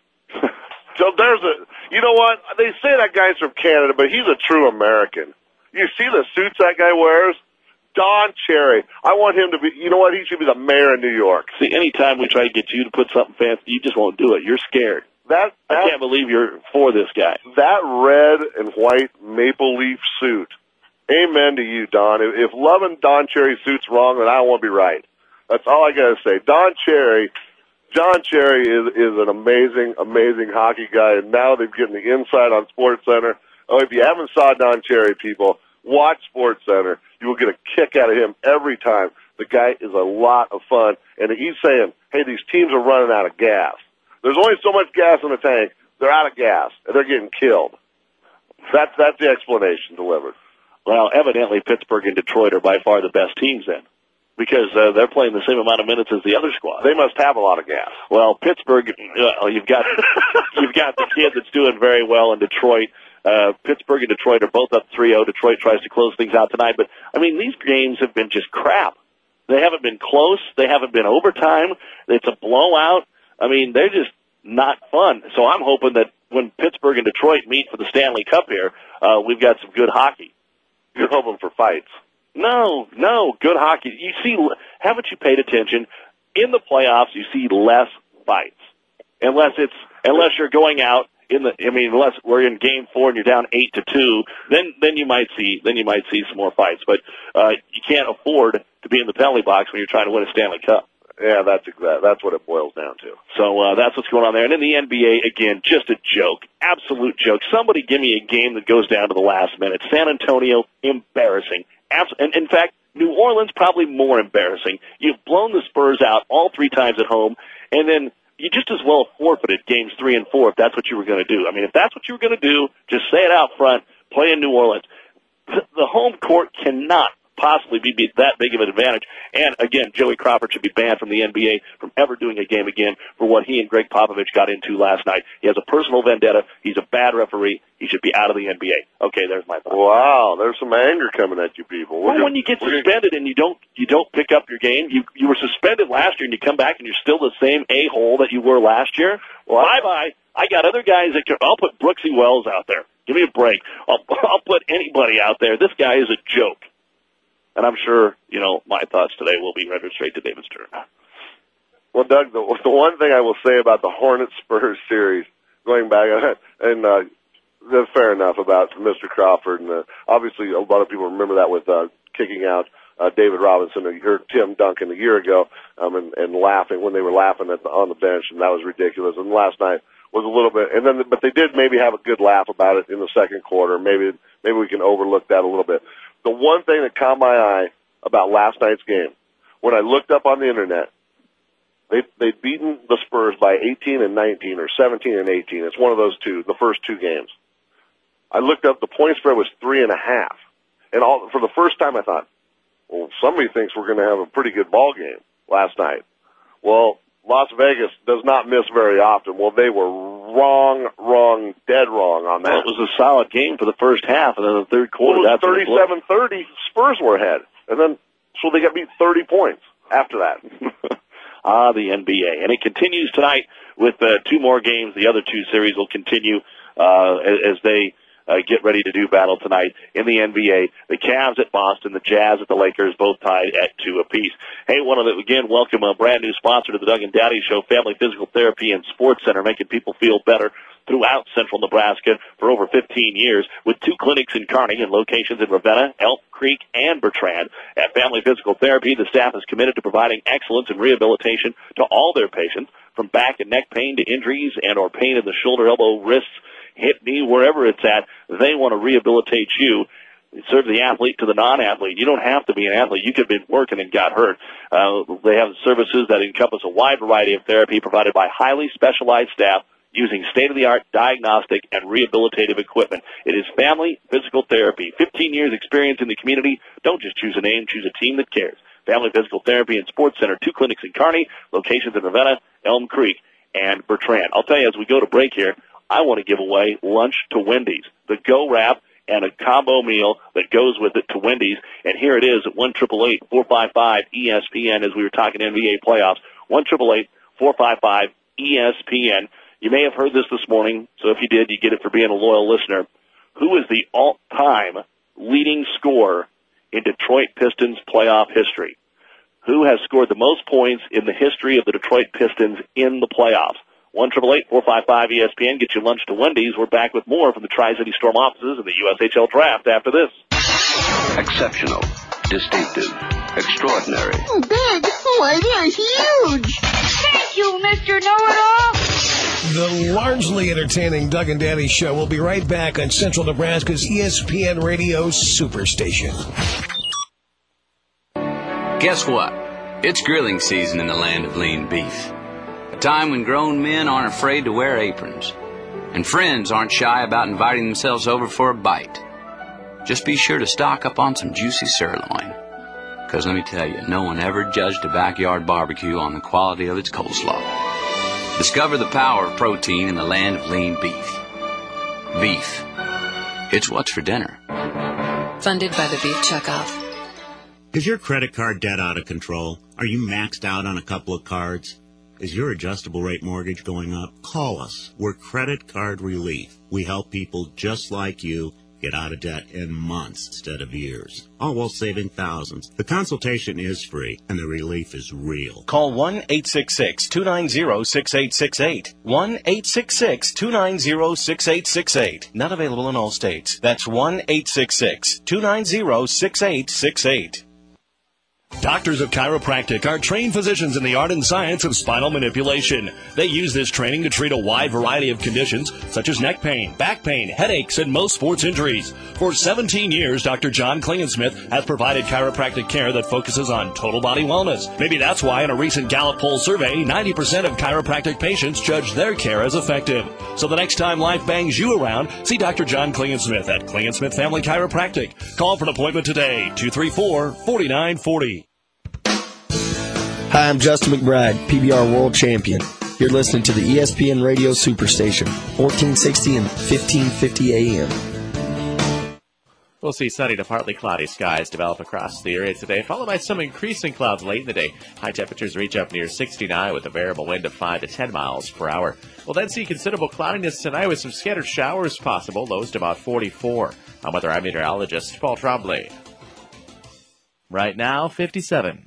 So there's a, you know what? They say that guy's from Canada, but he's a true American. You see the suits that guy wears? Don Cherry. I want him to be, you know what? He should be the mayor of New York. See, anytime we try to get you to put something fancy, you just won't do it. You're scared. That, that I can't believe you're for this guy. That red and white maple leaf suit. Amen to you, Don. If, if loving Don Cherry suit's wrong, then I don't want to be right. That's all I got to say. Don Cherry, John Cherry is, is an amazing, amazing hockey guy, and now they've given the inside on SportsCenter. Oh, if you haven't saw Don Cherry, people, watch SportsCenter. You will get a kick out of him every time. The guy is a lot of fun, and he's saying, hey, these teams are running out of gas. There's only so much gas in the tank. They're out of gas, and they're getting killed. That's, that's the explanation delivered. Well, evidently Pittsburgh and Detroit are by far the best teams then, because uh, they're playing the same amount of minutes as the other squad. They must have a lot of gas. Well, Pittsburgh, uh, you've got you've got the kid that's doing very well in Detroit. Uh, Pittsburgh and Detroit are both up three oh. Detroit tries to close things out tonight, but I mean these games have been just crap. They haven't been close. They haven't been overtime. It's a blowout. I mean they're just not fun. So I'm hoping that when Pittsburgh and Detroit meet for the Stanley Cup here, uh, we've got some good hockey. You're hoping for fights. No, no, good hockey. You see, haven't you paid attention? In the playoffs, you see less fights. Unless it's, unless you're going out in the, I mean, unless we're in game four and you're down eight to two, then, then you might see, then you might see some more fights. But, uh, you can't afford to be in the penalty box when you're trying to win a Stanley Cup. Yeah, that's exactly, that's what it boils down to. So, uh, that's what's going on there. And in the N B A, again, just a joke. Absolute joke. Somebody give me a game that goes down to the last minute. San Antonio, embarrassing. Abs- and in fact, New Orleans, probably more embarrassing. You've blown the Spurs out all three times at home, and then you just as well forfeited games three and four if that's what you were going to do. I mean, if that's what you were going to do, just say it out front, play in New Orleans. The home court cannot possibly be, be that big of an advantage. And again, Joey Crawford should be banned from the N B A from ever doing a game again for what he and Greg Popovich got into last night. He has a personal vendetta. He's a bad referee. He should be out of the N B A. Okay, there's my thought. Wow, there's some anger coming at you people. Well, when you get suspended and you don't you don't pick up your game, you you were suspended last year and you come back and you're still the same a-hole that you were last year. Well, bye bye. I got other guys that can. I'll put Brooksy Wells out there. Give me a break. I'll I'll put anybody out there. This guy is a joke. And I'm sure, you know, my thoughts today will be rendered straight to David Stern. Well, Doug, the, the one thing I will say about the Hornets-Spurs series, going back, and uh, that's fair enough about Mister Crawford, and uh, obviously a lot of people remember that with uh, kicking out uh, David Robinson or Tim Duncan a year ago, um, and, and laughing when they were laughing at the, on the bench, and that was ridiculous. And last night was a little bit, and then but they did maybe have a good laugh about it in the second quarter. Maybe maybe we can overlook that a little bit. The one thing that caught my eye about last night's game, when I looked up on the internet, they they'd beaten the Spurs by eighteen and nineteen or seventeen and eighteen. It's one of those two, the first two games. I looked up, the point spread was three and a half. And all, for the first time I thought, well, somebody thinks we're going to have a pretty good ball game last night. Well, Las Vegas does not miss very often. Well, they were wrong, wrong, dead wrong on that. Well, it was a solid game for the first half, and then the third quarter, well, it was that's thirty-seven thirty. Spurs were ahead, and then so they got beat thirty points after that. Ah, the N B A. And it continues tonight with uh, two more games. The other two series will continue uh, as, as they uh, get ready to do battle tonight in the N B A. The Cavs at Boston, the Jazz at the Lakers, both tied at two apiece. Hey, one of the, again, welcome a brand new sponsor to the Doug and Daddy Show, Family Physical Therapy and Sports Center, making people feel better throughout central Nebraska for over fifteen years, with two clinics in Kearney and locations in Ravenna, Elk Creek, and Bertrand. At Family Physical Therapy, the staff is committed to providing excellence and rehabilitation to all their patients, from back and neck pain to injuries and or pain in the shoulder, elbow, wrists, hip, knee, wherever it's at. They want to rehabilitate you. Serve the athlete to the non-athlete. You don't have to be an athlete. You could have been working and got hurt. Uh, they have services that encompass a wide variety of therapy provided by highly specialized staff using state-of-the-art diagnostic and rehabilitative equipment. It is Family Physical Therapy. fifteen years experience in the community. Don't just choose a name, choose a team that cares. Family Physical Therapy and Sports Center, two clinics in Kearney, locations in Ravenna, Elm Creek, and Bertrand. I'll tell you, as we go to break here, I want to give away lunch to Wendy's, the Go Wrap and a combo meal that goes with it to Wendy's. And here it is at one eight eight eight, four five five, E S P N as we were talking N B A playoffs. one eight eight eight, four five five, E S P N. You may have heard this this morning, so if you did, you get it for being a loyal listener. Who is the all-time leading scorer in Detroit Pistons playoff history? Who has scored the most points in the history of the Detroit Pistons in the playoffs? one eight eight eight, four five five, E S P N. Get your lunch to Wendy's. We're back with more from the Tri-City Storm offices and the U S H L Draft after this. Exceptional, distinctive, extraordinary. Oh, big. Why, they're huge. Thank you, Mister Know-It-All. The largely entertaining Doug and Daddy Show will be right back on Central Nebraska's E S P N Radio Superstation. Guess what? It's grilling season in the land of lean beef. A time when grown men aren't afraid to wear aprons, and friends aren't shy about inviting themselves over for a bite. Just be sure to stock up on some juicy sirloin, because let me tell you, no one ever judged a backyard barbecue on the quality of its coleslaw. Discover the power of protein in the land of lean beef. Beef. It's what's for dinner. Funded by the Beef Checkoff. Is your credit card debt out of control? Are you maxed out on a couple of cards? Is your adjustable rate mortgage going up? Call us. We're Credit Card Relief. We help people just like you get out of debt in months instead of years, all while saving thousands. The consultation is free, and the relief is real. Call one eight six six, two nine zero, six eight six eight. one eight six six, two nine zero, six eight six eight. Not available in all states. That's one eight six six, two nine zero, six eight six eight. Doctors of Chiropractic are trained physicians in the art and science of spinal manipulation. They use this training to treat a wide variety of conditions such as neck pain, back pain, headaches, and most sports injuries. For seventeen years, Doctor John Klingensmith has provided chiropractic care that focuses on total body wellness. Maybe that's why in a recent Gallup poll survey, ninety percent of chiropractic patients judge their care as effective. So the next time life bangs you around, see Doctor John Klingensmith at Klingensmith Family Chiropractic. Call for an appointment today, two three four, four nine four zero. Hi, I'm Justin McBride, P B R World Champion. You're listening to the E S P N Radio Superstation, fourteen sixty and fifteen fifty A M. We'll see sunny to partly cloudy skies develop across the area today, followed by some increasing clouds late in the day. High temperatures reach up near sixty-nine with a variable wind of five to ten miles per hour. We'll then see considerable cloudiness tonight with some scattered showers possible, lows to about forty-four. I'm weather meteorologist Paul Trombley. Right now, fifty-seven.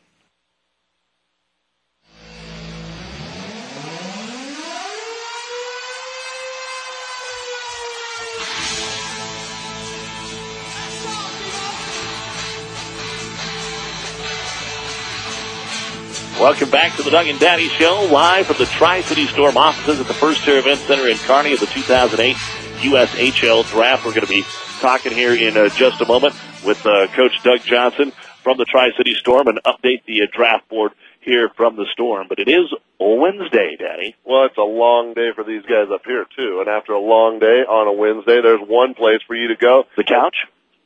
Welcome back to the Doug and Daddy Show, live from the Tri-City Storm offices at the First Tier Event Center in Kearney of the two thousand eight U S H L Draft. We're going to be talking here in uh, just a moment with uh, Coach Doug Johnson from the Tri-City Storm and update the uh, draft board here from the Storm. But it is Wednesday, Daddy. Well, it's a long day for these guys up here, too. And after a long day on a Wednesday, there's one place for you to go. The couch?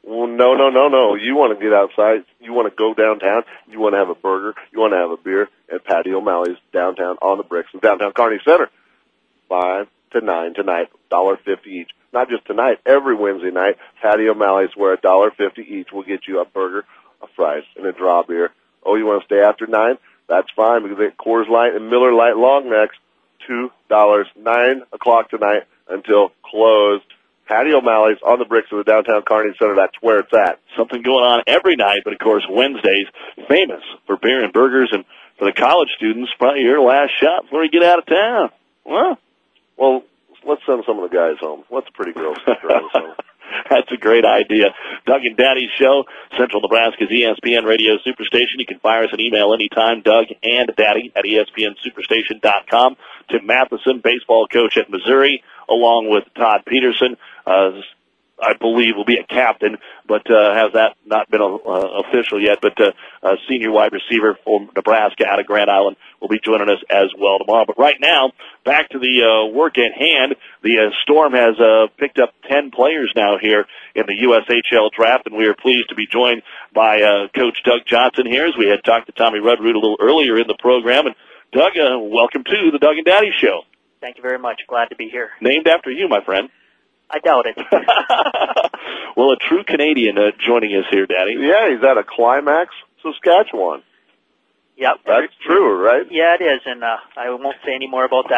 Well, no, no, no, no. You want to get outside. You want to go downtown. You want to have a burger. You want to have a beer at Patty O'Malley's downtown on the bricks in downtown Kearney Center. Five to nine tonight, one dollar fifty each. Not just tonight, every Wednesday night, Patty O'Malley's where one dollar fifty each will get you a burger, a fries, and a draw beer. Oh, you want to stay after nine? That's fine because they Coors Light and Miller Lite long necks, two dollars, nine o'clock tonight until closed. Patty O'Malley's on the bricks of the downtown Kearney Center. That's where it's at. Something going on every night, but of course Wednesdays famous for beer and burgers, and for the college students, probably your last shot before you get out of town. Well, well, let's send some of the guys home. Let the pretty girls drive us home. That's a great idea. Doug and Daddy's Show, Central Nebraska's E S P N Radio Superstation. You can fire us an email anytime, Doug and Daddy at E S P N Superstation dot com. Tim Matheson, baseball coach at Missouri, along with Todd Peterson, uh, I believe will be a captain, but uh, has that not been uh, official yet. But uh, uh, senior wide receiver for Nebraska out of Grand Island will be joining us as well tomorrow. But right now, back to the uh, work at hand. The uh, Storm has uh, picked up ten players now here in the U S H L draft, and we are pleased to be joined by uh, Coach Doug Johnson here, as we had talked to Tommy Rudroot a little earlier in the program. And Doug, uh, welcome to the Doug and Daddy Show. Thank you very much. Glad to be here. Named after you, my friend. I doubt it. Well, a true Canadian uh, joining us here, Daddy. Yeah, he's at a Climax, Saskatchewan. Yep. That's true, right? Yeah, it is, and uh, I won't say any more about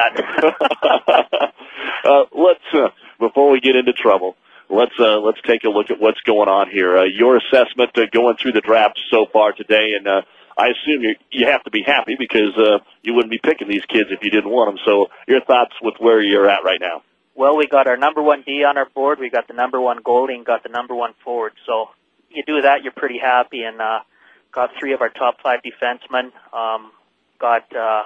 that. uh, let's, uh, before we get into trouble, let's uh, let's take a look at what's going on here. Uh, your assessment uh, going through the draft so far today, and uh, I assume you you have to be happy because uh, you wouldn't be picking these kids if you didn't want them. So your thoughts with where you're at right now? Well, we got our number one D on our board. We got the number one goalie and got the number one forward. So you do that, you're pretty happy. And uh, got three of our top five defensemen. Um, got uh,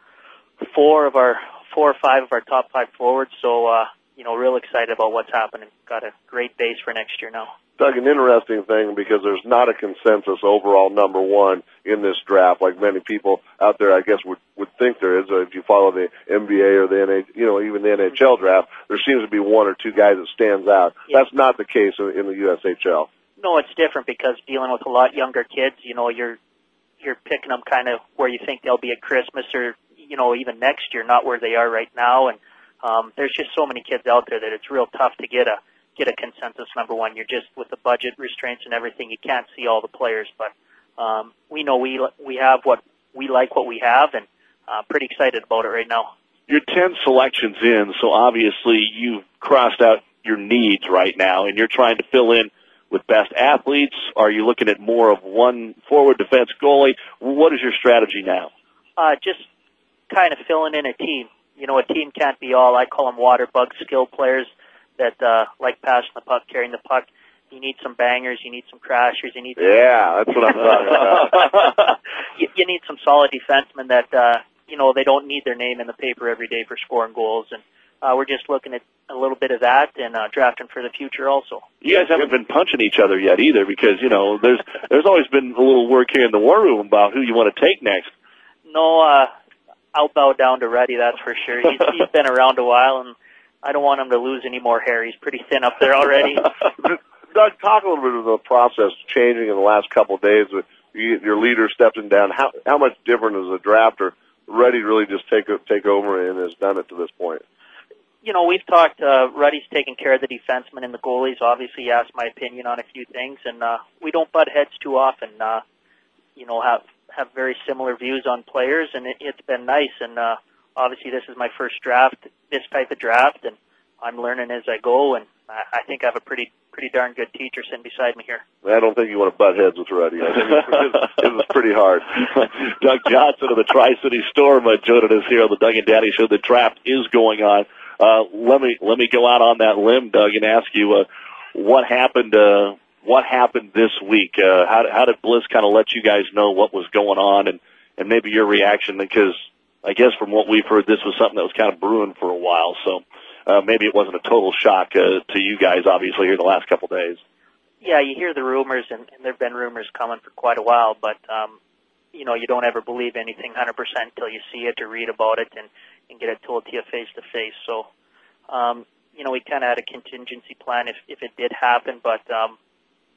four of our four or five of our top five forwards. So uh, you know, real excited about what's happening. Got a great base for next year now. Doug, an interesting thing because there's not a consensus overall number one in this draft like many people out there, I guess, would, would think there is. If you follow the N B A or the N H, you know, even the N H L draft, there seems to be one or two guys that stands out. Yeah. That's not the case in, in the U S H L. No, it's different because dealing with a lot younger kids, you know, you're you're picking them kind of where you think they'll be at Christmas or, you know, even next year, not where they are right now. And um, there's just so many kids out there that it's real tough to get a get a consensus number one. You're just with the budget restraints and everything, you can't see all the players, but um, we know we we have what we like what we have, and uh, pretty excited about it right now. You're ten selections in, so obviously you've crossed out your needs right now, and you're trying to fill in with best athletes. Are you looking at more of one forward defense goalie? What is your strategy now? Uh, just kind of filling in a team. You know, a team can't be all, I call them water bug skill players that uh, like passing the puck, carrying the puck. You need some bangers, you need some crashers, you need some... Yeah, that's what I'm talking about. you, you need some solid defensemen that, uh, you know, they don't need their name in the paper every day for scoring goals. And uh, we're just looking at a little bit of that and uh, drafting for the future also. You guys haven't been punching each other yet either because, you know, there's there's always been a little work here in the war room about who you want to take next. No, uh, I'll bow down to Ruddy, that's for sure. He's, he's been around a while, and I don't want him to lose any more hair. He's pretty thin up there already. Doug, talk a little bit of the process changing in the last couple of days with you, your leader stepping down. How how much different is a drafter ready to really just take take over and has done it to this point? You know, we've talked. Uh, Ruddy's taking care of the defensemen and the goalies. Obviously, he asked my opinion on a few things, and uh, we don't butt heads too often. Uh, you know, have have very similar views on players, and it, it's been nice. And uh, obviously, this is my first draft, this type of draft, and I'm learning as I go, and I think I have a pretty pretty darn good teacher sitting beside me here. I don't think you want to butt heads with Ruddy. I think it was pretty hard. Doug Johnson of the Tri-City Storm uh, joining us here on the Doug and Daddy Show. The draft is going on. Uh, let me let me go out on that limb, Doug, and ask you uh, what happened. Uh, what happened this week? Uh, how, how did Bliss kind of let you guys know what was going on, and and maybe your reaction? Because I guess from what we've heard, this was something that was kind of brewing for a while. So. Uh, maybe it wasn't a total shock uh, to you guys, obviously, here the last couple of days. Yeah, you hear the rumors, and, and there have been rumors coming for quite a while, but, um, you know, you don't ever believe anything one hundred percent until you see it or read about it and, and get it told to you face-to-face. So, um, you know, we kind of had a contingency plan if, if it did happen, but um,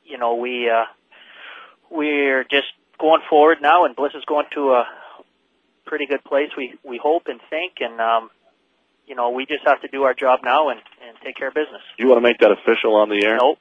you know, we uh, we're just going forward now, and Bliss is going to a pretty good place. We we hope and think, and um, you know, we just have to do our job now and, and take care of business. You want to make that official on the air? Nope.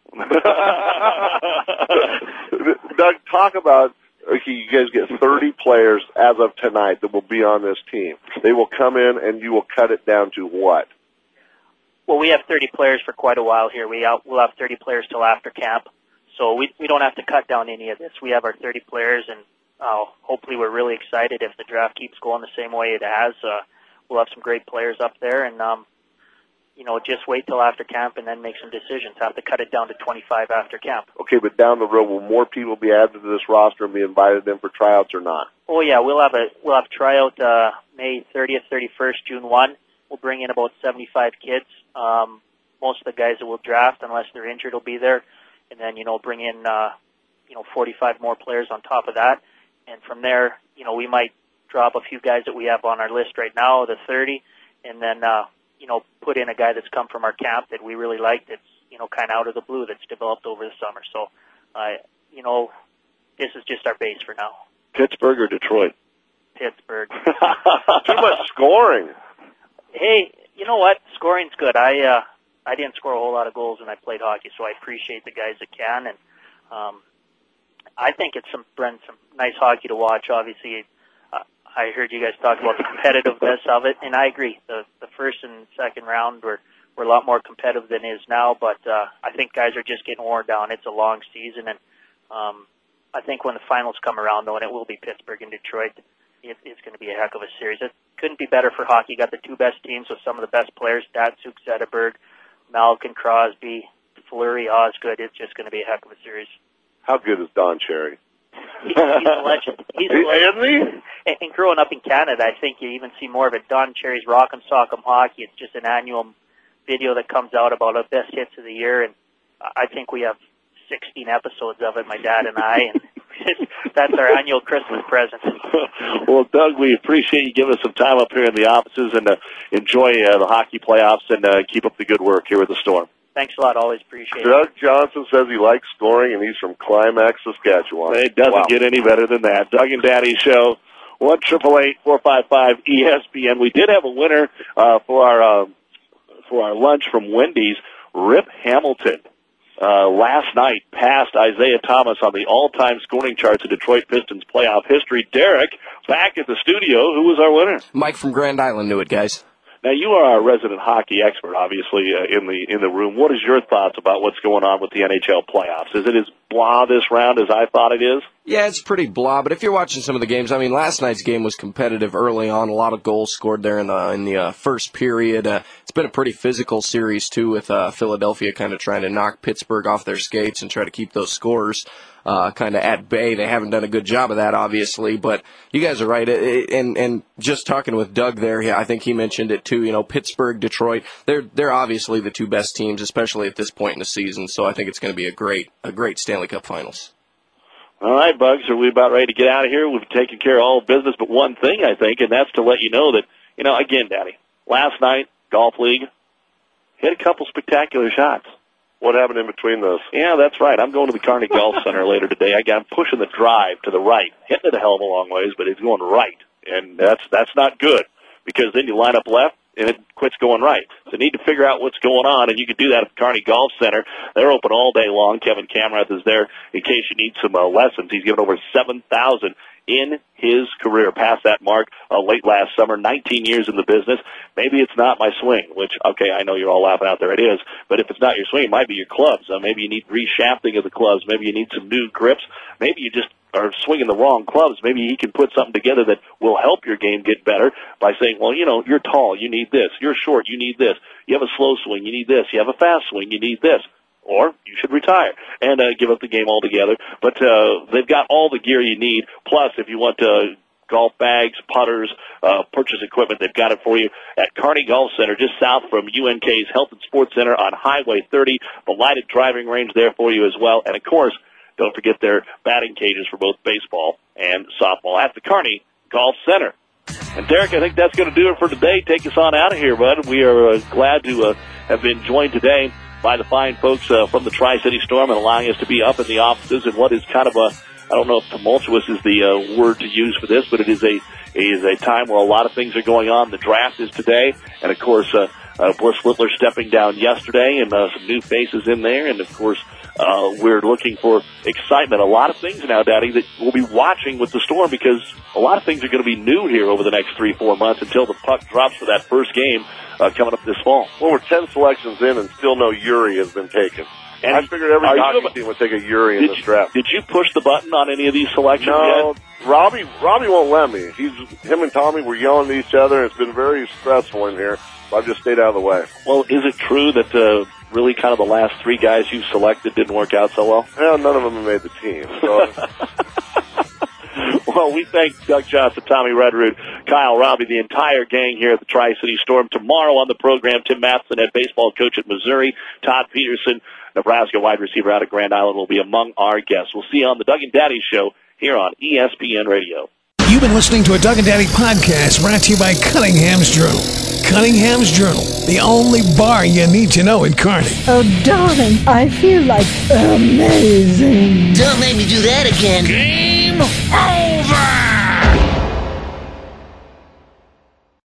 Doug, talk about, okay, you guys get thirty players as of tonight that will be on this team. They will come in and you will cut it down to what? Well, we have thirty players for quite a while here. We out, we'll have thirty players till after camp. So we we don't have to cut down any of this. We have our thirty players, and uh, hopefully we're really excited if the draft keeps going the same way it has. Uh, we'll have some great players up there, and um, you know, just wait till after camp and then make some decisions. Have to cut it down to twenty-five after camp. Okay, but down the road, will more people be added to this roster and be invited in for tryouts or not? Oh yeah, we'll have a we'll have a tryout uh, May thirtieth, thirty-first, June first. We'll bring in about seventy-five kids. Um, most of the guys that we'll draft, unless they're injured, will be there. And then, you know, bring in, uh, you know, forty-five more players on top of that. And from there, you know, we might drop a few guys that we have on our list right now, the thirty, and then, uh, you know, put in a guy that's come from our camp that we really like that's, you know, kind of out of the blue that's developed over the summer. So, uh, you know, this is just our base for now. Pittsburgh or Detroit? Pittsburgh. Too much scoring. Hey, you know what? Scoring's good. I, uh, I didn't score a whole lot of goals when I played hockey, so I appreciate the guys that can. And um, I think it's some been some nice hockey to watch. Obviously, uh, I heard you guys talk about the competitiveness of it, and I agree. The the first and second round were were a lot more competitive than it is now. But uh, I think guys are just getting worn down. It's a long season, and um, I think when the finals come around, though, and it will be Pittsburgh and Detroit, it, it's going to be a heck of a series. It couldn't be better for hockey. You got the two best teams with some of the best players: Datsuk, Zetterberg, Malkin, Crosby, Fleury, Osgood. It's just going to be a heck of a series. How good is Don Cherry? He, he's a legend. He's a legend. Isn't he? And growing up in Canada, I think you even see more of it. Don Cherry's Rock'em Sock'em Hockey. It's just an annual video that comes out about our best hits of the year, and I think we have sixteen episodes of it, my dad and I, and that's our annual Christmas present. Well, Doug, we appreciate you giving us some time up here in the offices, and uh, enjoy uh, the hockey playoffs, and uh, keep up the good work here with the Storm. Thanks a lot. Always appreciate Doug it. Doug Johnson says he likes scoring, and he's from Climax, Saskatchewan. It doesn't wow. get any better than that. Doug and Daddy Show, one triple eight four five five E S P N. We did have a winner uh, for our uh, for our lunch from Wendy's. Rip Hamilton uh, last night passed Isaiah Thomas on the all-time scoring charts of Detroit Pistons playoff history. Derek, back at the studio, who was our winner? Mike from Grand Island knew it, guys. Now, you are our resident hockey expert, obviously, uh, in the in the room. What is your thoughts about what's going on with the N H L playoffs? Is it as blah this round as I thought it is? Yeah, it's pretty blah, but if you're watching some of the games, I mean, last night's game was competitive early on. A lot of goals scored there in the in the uh, first period. Uh, it's been a pretty physical series, too, with uh, Philadelphia kind of trying to knock Pittsburgh off their skates and try to keep those scores uh, kind of at bay. They haven't done a good job of that, obviously, but you guys are right. And and just talking with Doug there, I think he mentioned it, too. You know, Pittsburgh, Detroit, they're they're obviously the two best teams, especially at this point in the season, so I think it's going to be a great a great Stanley Cup Finals. All right, Bugs, are we about ready to get out of here? We've taken care of all business but one thing, I think, and that's to let you know that, you know, again, Daddy, last night, Golf League, hit a couple spectacular shots. What happened in between those? Yeah, that's right. I'm going to the Kearney Golf Center later today. I got, I'm pushing the drive to the right, hitting it a hell of a long ways, but it's going right, and that's that's not good because then you line up left, and it quits going right. So you need to figure out what's going on, and you can do that at the Kearney Golf Center. They're open all day long. Kevin Kamrath is there in case you need some uh, lessons. He's given over seven thousand in his career, past that mark uh, late last summer, nineteen years in the business. Maybe it's not my swing, which, okay, I know you're all laughing out there. It is. But if it's not your swing, it might be your clubs. Uh, maybe you need reshafting of the clubs. Maybe you need some new grips. Maybe you just are swinging the wrong clubs. Maybe he can put something together that will help your game get better by saying, well, you know, you're tall, you need this. You're short, you need this. You have a slow swing, you need this. You have a fast swing, you need this. Or you should retire and uh, give up the game altogether. But uh, they've got all the gear you need. Plus, if you want uh, golf bags, putters, uh, purchase equipment, they've got it for you at Kearney Golf Center, just south from U N K's Health and Sports Center on Highway thirty. The lighted driving range there for you as well. And, of course, don't forget their batting cages for both baseball and softball at the Kearney Golf Center. And, Derek, I think that's going to do it for today. Take us on out of here, bud. We are uh, glad to uh, have been joined today by the fine folks uh, from the Tri-City Storm and allowing us to be up in the offices in what is kind of a, I don't know if tumultuous is the uh, word to use for this, but it is a is a time where a lot of things are going on. The draft is today, and of course, uh, uh, Bliss Littler stepping down yesterday, and uh, some new faces in there, and of course, uh, we're looking for excitement. A lot of things now, Daddy, that we'll be watching with the Storm because a lot of things are going to be new here over the next three, four months until the puck drops for that first game uh, coming up this fall. Well, we're ten selections in, and still no Yuri has been taken. And I figured every hockey you, team would take a Yuri in this draft. Did you push the button on any of these selections no, yet? Robbie, Robbie won't let me. He's him and Tommy were yelling at each other. It's been very stressful in here. So I've just stayed out of the way. Well, is it true that uh, really kind of the last three guys you selected didn't work out so well? Well, none of them have made the team. So. Well, we thank Doug Johnson, Tommy Redroot, Kyle Robbie, the entire gang here at the Tri-City Storm. Tomorrow on the program, Tim Matheson, head baseball coach at Missouri, Todd Peterson, Nebraska wide receiver out of Grand Island, will be among our guests. We'll see you on the Doug and Daddy Show here on E S P N Radio. You've been listening to a Doug and Daddy podcast brought to you by Cunningham's Journal. Cunningham's Journal, the only bar you need to know in Kearney. Oh, darling, I feel like amazing. Don't make me do that again. Game over!